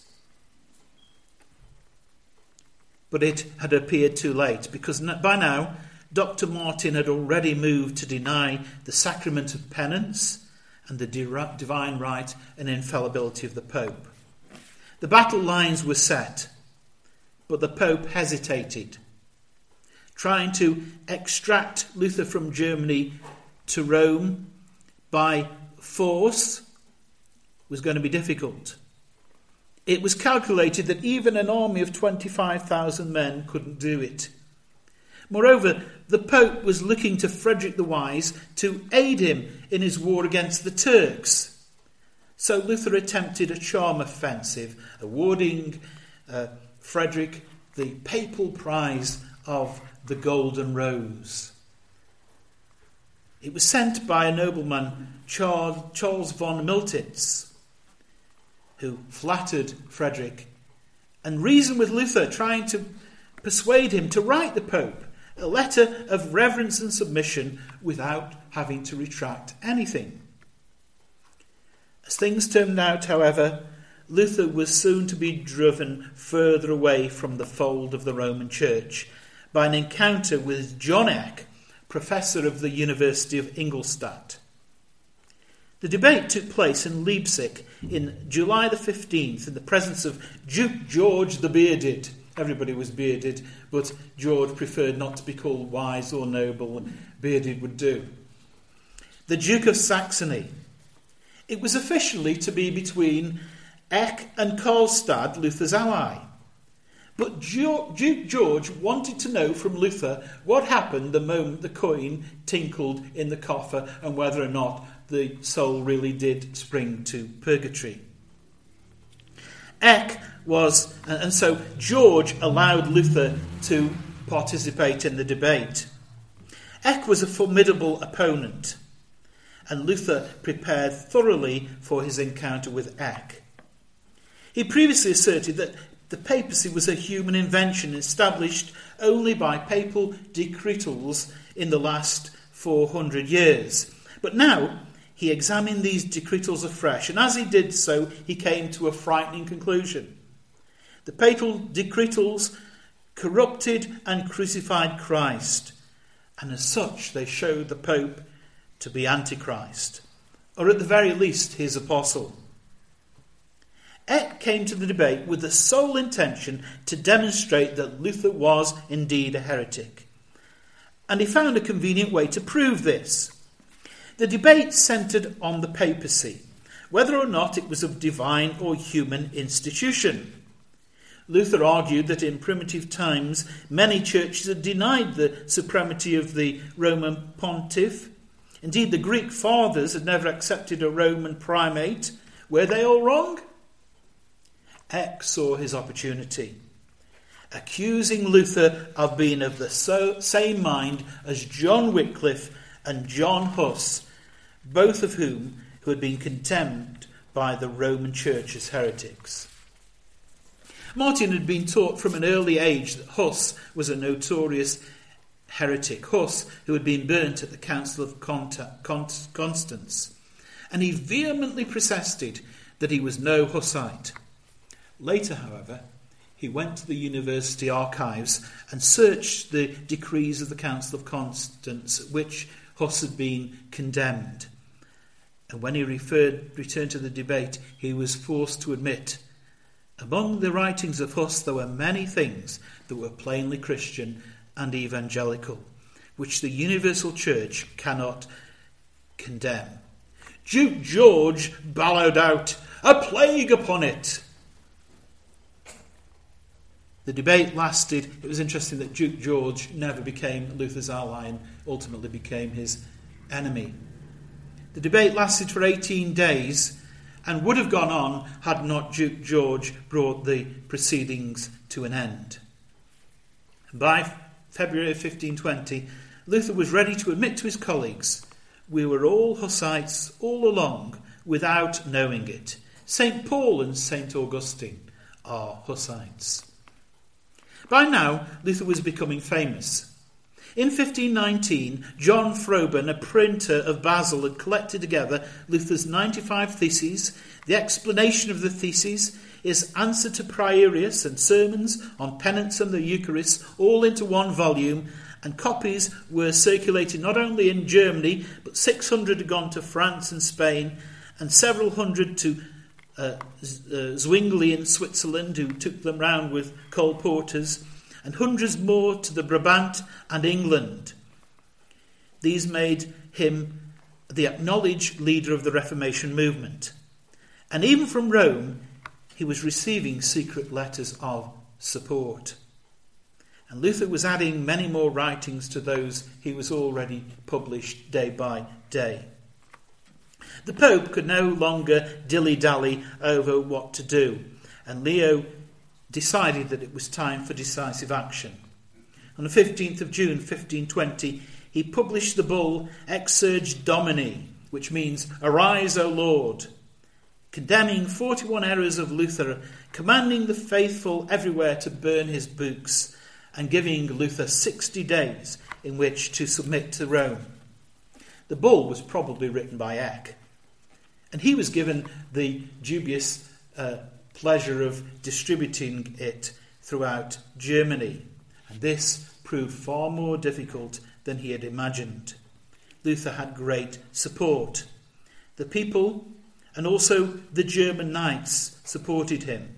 But it had appeared too late, because by now Doctor Martin had already moved to deny the sacrament of penance and the divine right and infallibility of the Pope. The battle lines were set, but the Pope hesitated. Trying to extract Luther from Germany to Rome by force was going to be difficult. It was calculated that even an army of twenty-five thousand men couldn't do it. Moreover, the Pope was looking to Frederick the Wise to aid him in his war against the Turks. So Luther attempted a charm offensive, awarding uh, Frederick the papal prize of the Golden Rose. It was sent by a nobleman, Charles von Miltitz, who flattered Frederick and reasoned with Luther, trying to persuade him to write the Pope a letter of reverence and submission without having to retract anything. As things turned out, however, Luther was soon to be driven further away from the fold of the Roman Church by an encounter with John Eck, professor of the University of Ingolstadt. The debate took place in Leipzig in July the fifteenth in the presence of Duke George the Bearded. Everybody was bearded, but George preferred not to be called wise or noble, and bearded would do. The Duke of Saxony. It was officially to be between Eck and Karlstadt, Luther's ally. But Duke George wanted to know from Luther what happened the moment the coin tinkled in the coffer and whether or not the soul really did spring to purgatory. Eck was, and so George allowed Luther to participate in the debate. Eck was a formidable opponent, and Luther prepared thoroughly for his encounter with Eck. He previously asserted that the papacy was a human invention established only by papal decretals in the last four hundred years. But now he examined these decretals afresh, and as he did so, he came to a frightening conclusion. The papal decretals corrupted and crucified Christ, and as such they showed the Pope to be Antichrist, or at the very least his apostle. Eck came to the debate with the sole intention to demonstrate that Luther was indeed a heretic, and he found a convenient way to prove this. The debate centred on the papacy, whether or not it was of divine or human institution. Luther argued that in primitive times many churches had denied the supremacy of the Roman pontiff. Indeed, the Greek fathers had never accepted a Roman primate. Were they all wrong? Eck saw his opportunity, accusing Luther of being of the so, same mind as John Wycliffe and John Huss, both of whom who had been condemned by the Roman Church as heretics. Martin had been taught from an early age that Huss was a notorious heretic, Huss who had been burnt at the Council of Constance, and he vehemently protested that he was no Hussite. Later, however, he went to the university archives and searched the decrees of the Council of Constance, which Huss had been condemned. And when he referred, returned to the debate, he was forced to admit, among the writings of Huss there were many things that were plainly Christian and evangelical, which the universal church cannot condemn. Duke George bellowed out, "A plague upon it!" The debate lasted. It was interesting that Duke George never became Luther's ally and ultimately became his enemy. The debate lasted for eighteen days and would have gone on had not Duke George brought the proceedings to an end. By February fifteen twenty, Luther was ready to admit to his colleagues, "We were all Hussites all along without knowing it. Saint Paul and Saint Augustine are Hussites." By now, Luther was becoming famous. In fifteen nineteen, John Froben, a printer of Basel, had collected together Luther's ninety-five theses, the explanation of the theses, his answer to Prierius, and sermons on penance and the Eucharist, all into one volume, and copies were circulated not only in Germany, but six hundred had gone to France and Spain, and several hundred to uh, uh, Zwingli in Switzerland, who took them round with Cole Porters, and hundreds more to the Brabant and England. These made him the acknowledged leader of the Reformation movement. And even from Rome, he was receiving secret letters of support. And Luther was adding many more writings to those he was already published day by day. The Pope could no longer dilly-dally over what to do, and Leo decided that it was time for decisive action. On the fifteenth of June fifteen twenty, he published the bull Exsurge Domini, which means "Arise, O Lord," condemning forty-one errors of Luther, commanding the faithful everywhere to burn his books, and giving Luther sixty days in which to submit to Rome. The bull was probably written by Eck, and And he was given the dubious uh, pleasure of distributing it throughout Germany. And this proved far more difficult than he had imagined. Luther had great support. The people and also the German knights supported him.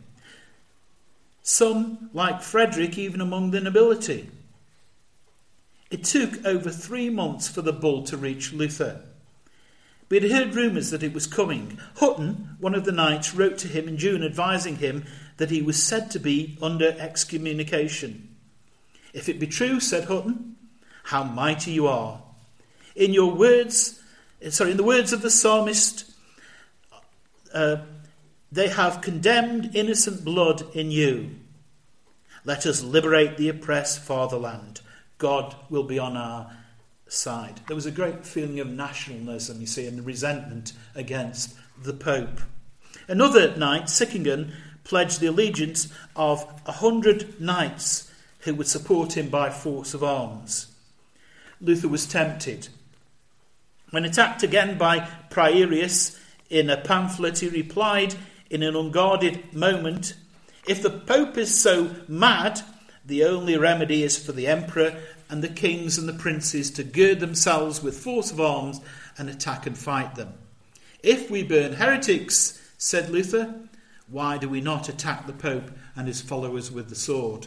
Some, like Frederick, even among the nobility. It took over three months for the bull to reach Luther. We had heard rumours that it was coming. Hutton, one of the knights, wrote to him in June advising him that he was said to be under excommunication. "If it be true," said Hutton, "how mighty you are. In your words, sorry, in the words of the psalmist, uh, they have condemned innocent blood in you. Let us liberate the oppressed fatherland. God will be on our side." There was a great feeling of nationalism, you see, and resentment against the Pope. Another knight, Sickingen, pledged the allegiance of a hundred knights who would support him by force of arms. Luther was tempted. When attacked again by Prierius in a pamphlet, he replied in an unguarded moment, "If the Pope is so mad, the only remedy is for the emperor and the kings and the princes to gird themselves with force of arms and attack and fight them. If we burn heretics," said Luther, "why do we not attack the Pope and his followers with the sword?"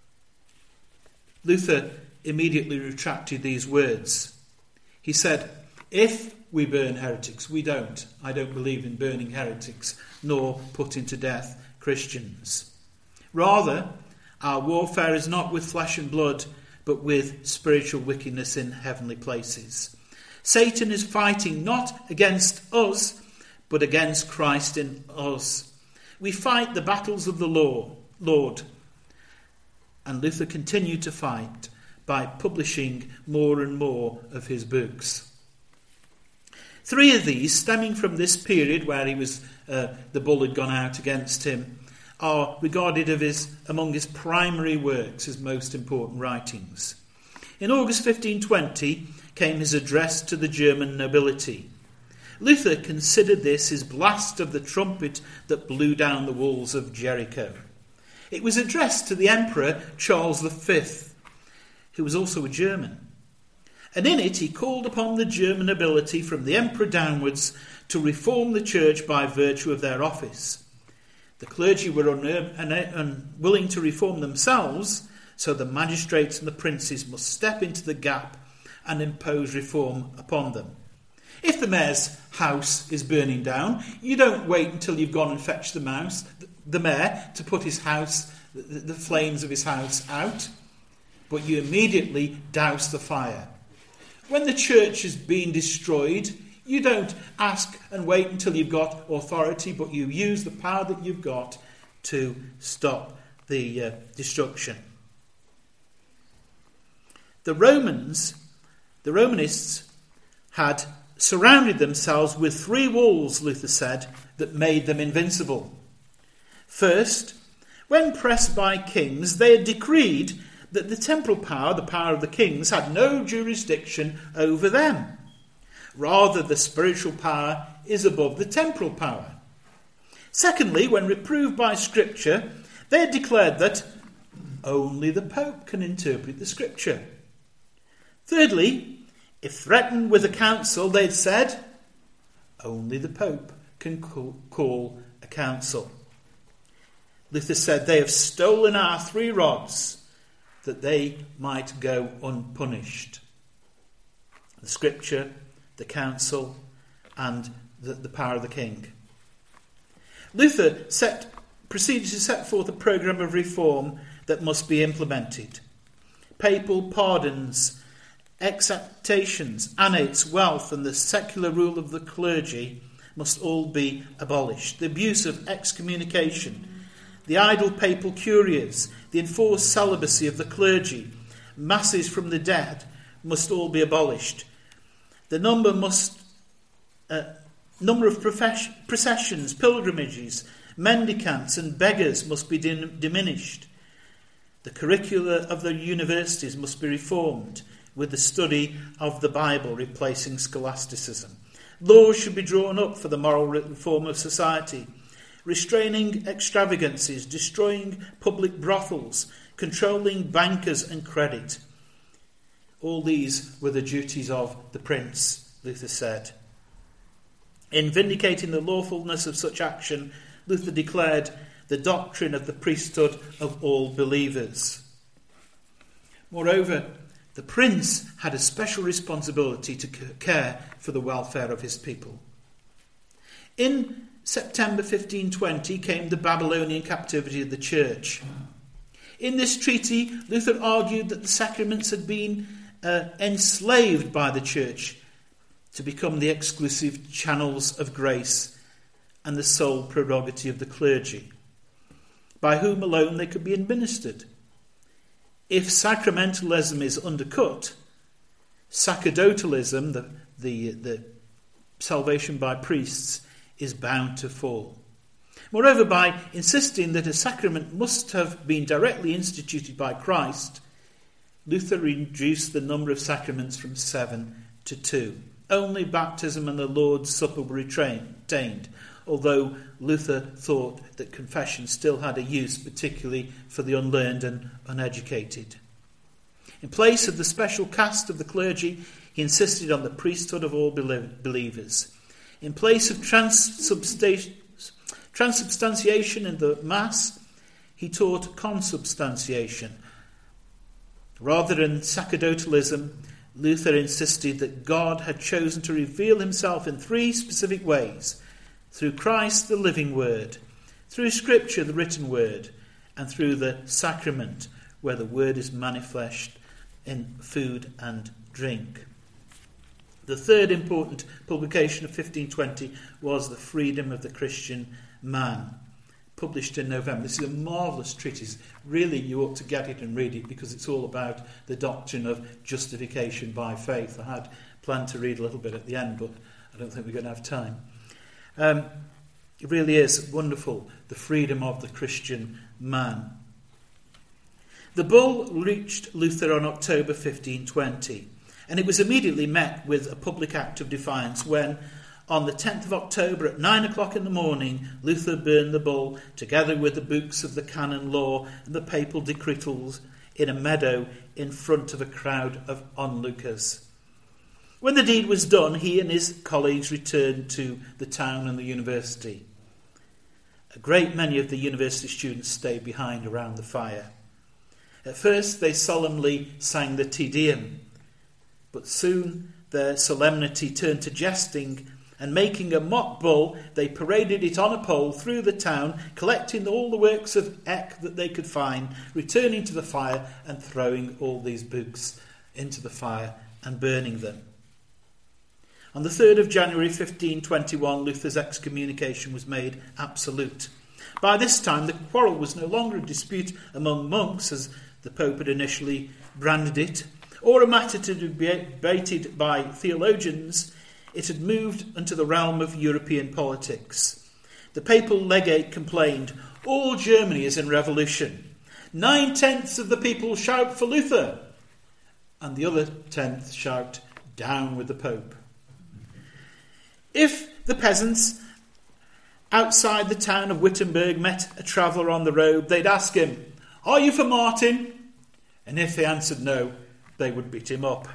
Luther immediately retracted these words. He said, "If we burn heretics, we don't. I don't believe in burning heretics, nor putting to death Christians. Rather, our warfare is not with flesh and blood, but with spiritual wickedness in heavenly places. Satan is fighting not against us, but against Christ in us. We fight the battles of the law, Lord." And Luther continued to fight by publishing more and more of his books. Three of these, stemming from this period where he was, uh, the bull had gone out against him, are regarded of his, among his primary works, his most important writings. In August fifteen twenty came his address to the German nobility. Luther considered this his blast of the trumpet that blew down the walls of Jericho. It was addressed to the Emperor Charles the Fifth, who was also a German. And in it he called upon the German nobility from the Emperor downwards to reform the church by virtue of their office. The clergy were unwilling to reform themselves, so the magistrates and the princes must step into the gap and impose reform upon them. If the mayor's house is burning down, you don't wait until you've gone and fetched the mouse, the mayor to put his house, the, the flames of his house out, but you immediately douse the fire. When the church is being destroyed, you don't ask and wait until you've got authority, but you use the power that you've got to stop the uh, destruction. The Romans, the Romanists, had surrounded themselves with three walls, Luther said, that made them invincible. First, when pressed by kings, they had decreed that the temporal power, the power of the kings, had no jurisdiction over them. Rather, the spiritual power is above the temporal power. Secondly, when reproved by Scripture, they had declared that only the Pope can interpret the Scripture. Thirdly, if threatened with a council, they had said only the Pope can call a council. Luther said they have stolen our three rods that they might go unpunished. The Scripture, the council, and the, the power of the king. Luther set, proceeded to set forth a programme of reform that must be implemented. Papal pardons, exaptations, annates, wealth, and the secular rule of the clergy must all be abolished. The abuse of excommunication, the idle papal curias, the enforced celibacy of the clergy, masses from the dead must all be abolished. The number must, uh, number of profession, processions, pilgrimages, mendicants and beggars must be din- diminished. The curricula of the universities must be reformed, with the study of the Bible replacing scholasticism. Laws should be drawn up for the moral reform of society, restraining extravagances, destroying public brothels, controlling bankers and credit. All these were the duties of the prince, Luther said. In vindicating the lawfulness of such action, Luther declared the doctrine of the priesthood of all believers. Moreover, the prince had a special responsibility to care for the welfare of his people. In September fifteen twenty came the Babylonian captivity of the church. In this treaty, Luther argued that the sacraments had been uh, enslaved by the church to become the exclusive channels of grace and the sole prerogative of the clergy, by whom alone they could be administered. If sacramentalism is undercut, sacerdotalism, the, the, the salvation by priests, is bound to fall. Moreover, by insisting that a sacrament must have been directly instituted by Christ, Luther reduced the number of sacraments from seven to two. Only baptism and the Lord's Supper were retained, although Luther thought that confession still had a use, particularly for the unlearned and uneducated. In place of the special caste of the clergy, he insisted on the priesthood of all believers. In place of transubstantiation in the Mass, he taught consubstantiation. Rather than sacerdotalism, Luther insisted that God had chosen to reveal himself in three specific ways: through Christ, the living word, through Scripture, the written word, and through the sacrament, where the word is manifest in food and drink. The third important publication of fifteen twenty was The Freedom of the Christian Man, published in November. This is a marvellous treatise. Really, you ought to get it and read it, because it's all about the doctrine of justification by faith. I had planned to read a little bit at the end, but I don't think we're going to have time. Um, it really is wonderful, the freedom of the Christian man. The bull reached Luther on October fifteen twenty, and it was immediately met with a public act of defiance when, on the tenth of October at nine o'clock in the morning, Luther burned the bull, together with the books of the canon law and the papal decretals, in a meadow in front of a crowd of onlookers. When the deed was done, he and his colleagues returned to the town and the university. A great many of the university students stayed behind around the fire. At first they solemnly sang the Te Deum, but soon their solemnity turned to jesting, and making a mock bull, they paraded it on a pole through the town, collecting all the works of Eck that they could find, returning to the fire and throwing all these books into the fire and burning them. On the third of January fifteen twenty-one, Luther's excommunication was made absolute. By this time, the quarrel was no longer a dispute among monks, as the Pope had initially branded it, or a matter to be debated by theologians. It had moved into the realm of European politics. The papal legate complained, "All Germany is in revolution. Nine-tenths of the people shout for Luther." And the other tenth shout, "Down with the Pope." If the peasants outside the town of Wittenberg met a traveller on the road, they'd ask him, "Are you for Martin?" And if they answered no, they would beat him up.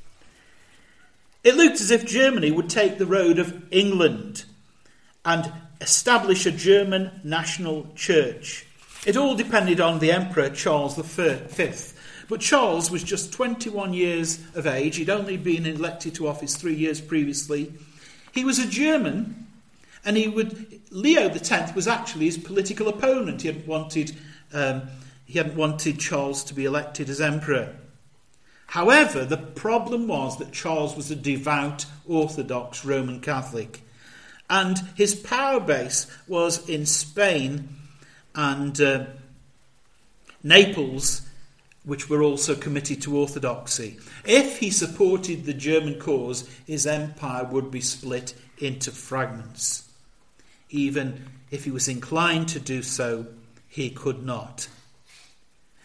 It looked as if Germany would take the road of England and establish a German national church. It all depended on the Emperor Charles the Fifth. But Charles was just twenty-one years of age. He'd only been elected to office three years previously. He was a German, and he would Leo the Tenth was actually his political opponent. He hadn't wanted um, he hadn't wanted Charles to be elected as emperor. However, the problem was that Charles was a devout Orthodox Roman Catholic, and his power base was in Spain and uh, Naples, which were also committed to orthodoxy. If he supported the German cause, his empire would be split into fragments. Even if he was inclined to do so, he could not.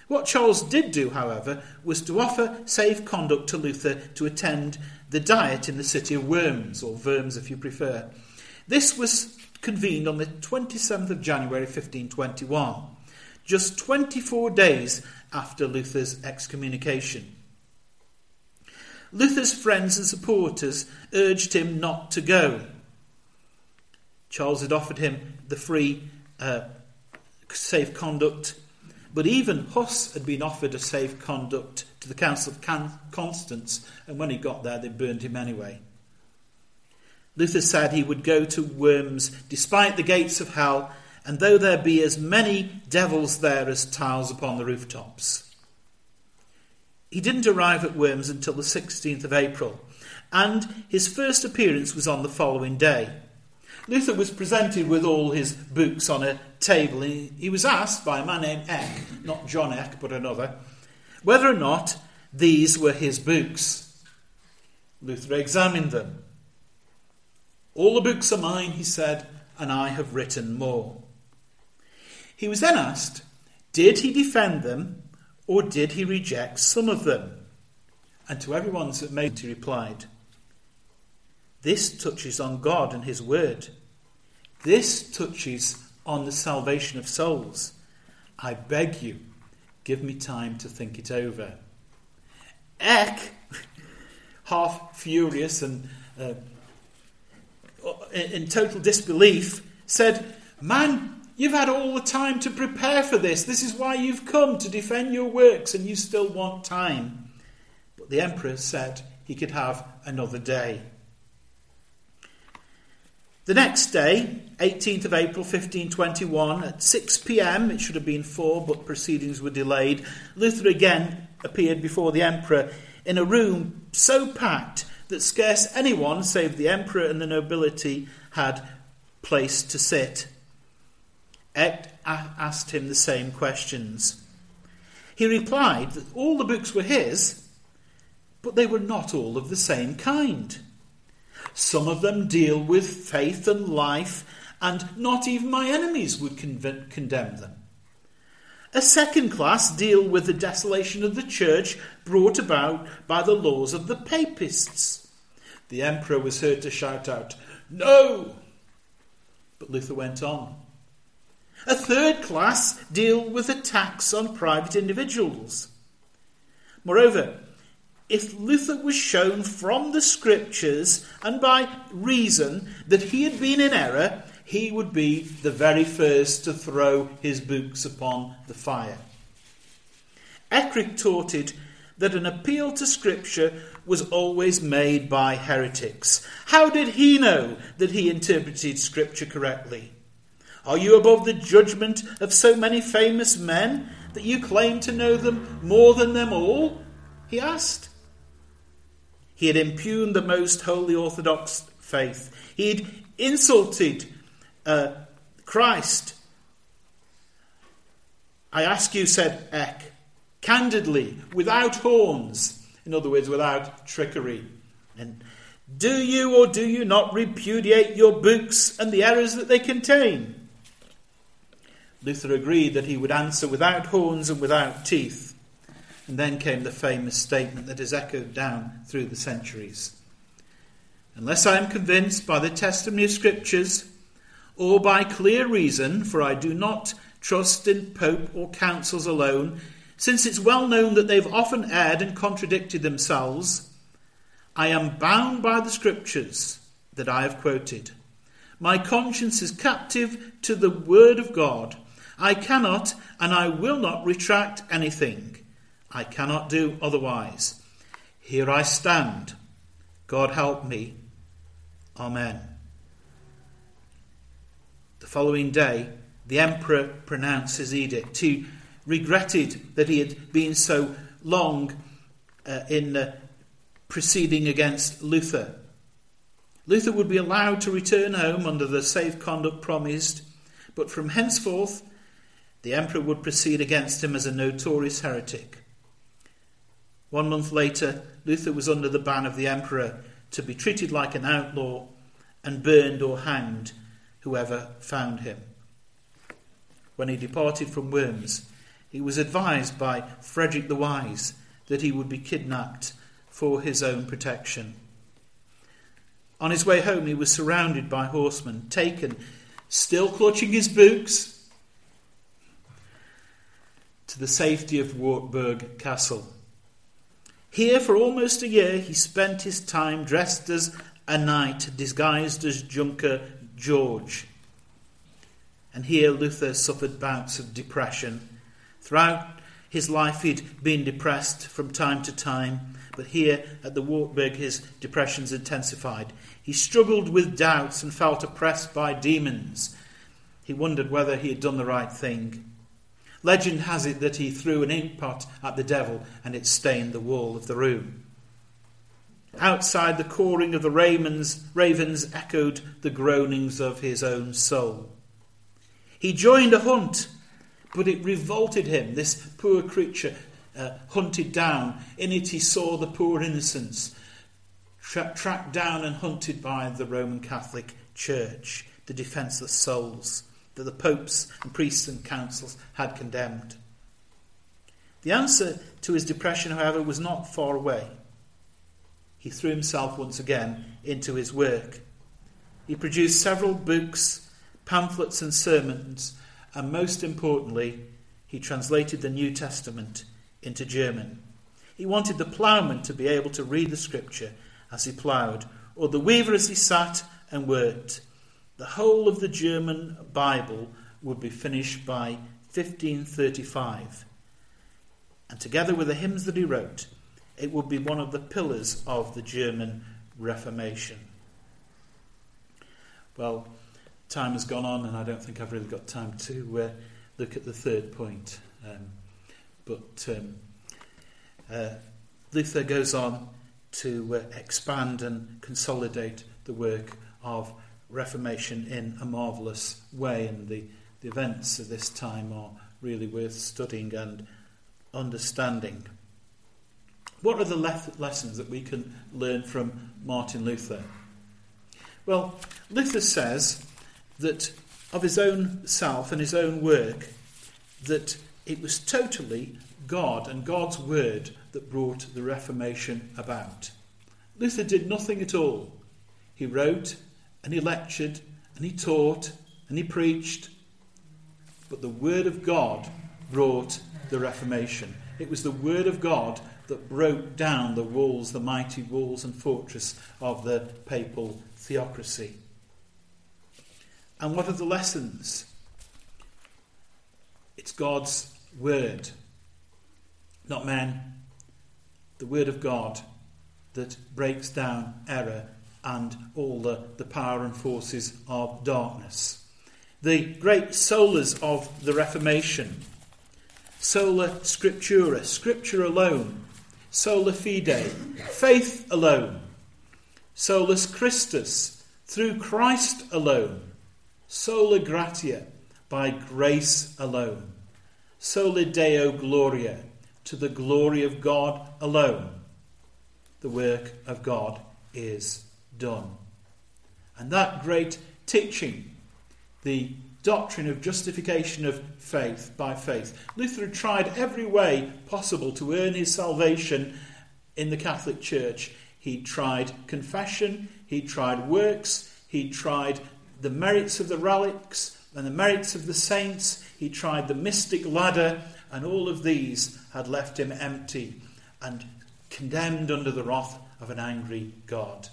What Charles did do, however, was to offer safe conduct to Luther to attend the Diet in the city of Worms, or Worms if you prefer. This was convened on the twenty-seventh of January fifteen twenty-one, just twenty-four days after Luther's excommunication. Luther's friends and supporters urged him not to go. Charles had offered him the free uh, safe conduct, but even Huss had been offered a safe conduct to the Council of Can- Constance, and when he got there they burned him anyway. Luther said he would go to Worms despite the gates of hell, and though there be as many devils there as tiles upon the rooftops. He didn't arrive at Worms until the sixteenth of April, and his first appearance was on the following day. Luther was presented with all his books on a table. He, he was asked by a man named Eck, not John Eck, but another, whether or not these were his books. Luther examined them. "All the books are mine," he said, "and I have written more." He was then asked, did he defend them, or did he reject some of them? And to everyone that made, he replied, "This touches on God and his word. This touches on the salvation of souls. I beg you, give me time to think it over." Eck, half furious and uh, in total disbelief, said, "Man, you've had all the time to prepare for this. This is why you've come, to defend your works, and you still want time." But the emperor said he could have another day. The next day, eighteenth of April fifteen twenty-one, at six p.m, it should have been four, but proceedings were delayed, Luther again appeared before the emperor in a room so packed that scarce anyone save the emperor and the nobility had place to sit. Eck asked him the same questions. He replied that all the books were his, but they were not all of the same kind. Some of them deal with faith and life, and not even my enemies would con- condemn them. A second class deal with the desolation of the church brought about by the laws of the papists. The emperor was heard to shout out, "No!" But Luther went on. A third class deal with a tax on private individuals. Moreover, if Luther was shown from the scriptures and by reason that he had been in error, he would be the very first to throw his books upon the fire. Eck retorted that an appeal to scripture was always made by heretics. How did he know that he interpreted scripture correctly? Are you above the judgment of so many famous men that you claim to know them more than them all? He asked. He had impugned the most holy Orthodox faith. He had insulted uh, Christ. "I ask you," said Eck, "candidly, without horns," in other words, without trickery, "and do you or do you not repudiate your books and the errors that they contain?" Luther agreed that he would answer without horns and without teeth. And then came the famous statement that has echoed down through the centuries. "Unless I am convinced by the testimony of scriptures, or by clear reason, for I do not trust in pope or councils alone, since it's well known that they've often erred and contradicted themselves, I am bound by the scriptures that I have quoted. My conscience is captive to the word of God. I cannot and I will not retract anything. I cannot do otherwise. Here I stand. God help me. Amen." The following day, the emperor pronounced his edict. He regretted that he had been so long uh, in uh, proceeding against Luther. Luther would be allowed to return home under the safe conduct promised, but from henceforth, the emperor would proceed against him as a notorious heretic. One month later, Luther was under the ban of the emperor to be treated like an outlaw and burned or hanged whoever found him. When he departed from Worms, He was advised by Frederick the Wise that he would be kidnapped for his own protection. On his way home, he was surrounded by horsemen, taken, still clutching his books, to the safety of Wartburg Castle. Here, for almost a year, he spent his time dressed as a knight, disguised as Junker George. And here Luther suffered bouts of depression. Throughout his life he'd been depressed from time to time, but here at the Wartburg his depressions intensified. He struggled with doubts and felt oppressed by demons. He wondered whether he had done the right thing. Legend has it that he threw an ink pot at the devil and it stained the wall of the room. Outside, the cawing of the ravens, ravens echoed the groanings of his own soul. He joined a hunt, but it revolted him, this poor creature uh, hunted down. In it he saw the poor innocents, tra- tracked down and hunted by the Roman Catholic Church, the defenceless souls that the popes and priests and councils had condemned. The answer to his depression, however, was not far away. He threw himself once again into his work. He produced several books, pamphlets and sermons, and most importantly, he translated the New Testament into German. He wanted the ploughman to be able to read the scripture as he ploughed, or the weaver as he sat and worked. The whole of the German Bible would be finished by fifteen thirty-five. And together with the hymns that he wrote, it would be one of the pillars of the German Reformation. Well, time has gone on and I don't think I've really got time to uh, look at the third point. Um, but um, uh, Luther goes on to uh, expand and consolidate the work of Reformation in a marvellous way, and the, the events of this time are really worth studying and understanding. What are the le- lessons that we can learn from Martin Luther? Well, Luther says that of his own self and his own work, that it was totally God and God's word that brought the Reformation about. Luther did nothing at all. He wrote and he lectured and he taught and he preached, but the word of God brought the Reformation. It was the word of God that broke down the walls, the mighty walls and fortress of the papal theocracy. And what are the lessons? It's God's word, not men. The word of God that breaks down error and all the, the power and forces of darkness. The great solas of the Reformation. Sola Scriptura, Scripture alone. Sola Fide, faith alone. Solus Christus, through Christ alone. Sola Gratia, by grace alone. Soli Deo Gloria, to the glory of God alone. The work of God is done. And that great teaching, the doctrine of justification of faith by faith. Luther had tried every way possible to earn his salvation in the Catholic Church. He tried confession, he tried works, he tried the merits of the relics and the merits of the saints, he tried the mystic ladder, and all of these had left him empty and condemned under the wrath of an angry God.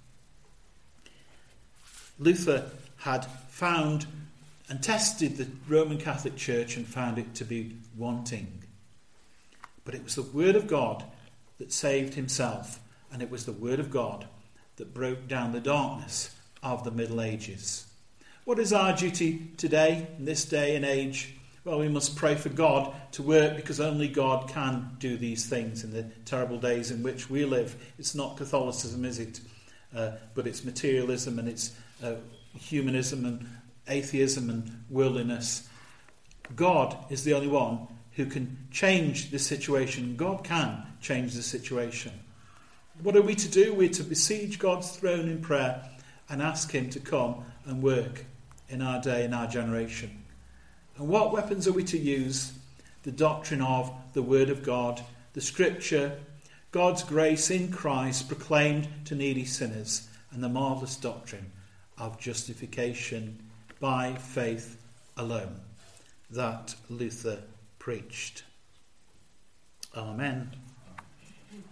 Luther had found and tested the Roman Catholic Church and found it to be wanting. But it was the word of God that saved himself, and it was the word of God that broke down the darkness of the Middle Ages. What is our duty today, in this day and age? Well, we must pray for God to work, because only God can do these things in the terrible days in which we live. It's not Catholicism, is it? Uh, but it's materialism and it's uh, humanism and atheism and worldliness. God is the only one who can change this situation. God can change the situation. What are we to do? We're to besiege God's throne in prayer and ask him to come and work in our day, in our generation. And what weapons are we to use? the doctrine of the Word of God, the Scripture, God's grace in Christ proclaimed to needy sinners, and the marvellous doctrine of justification by faith alone that Luther preached. Amen.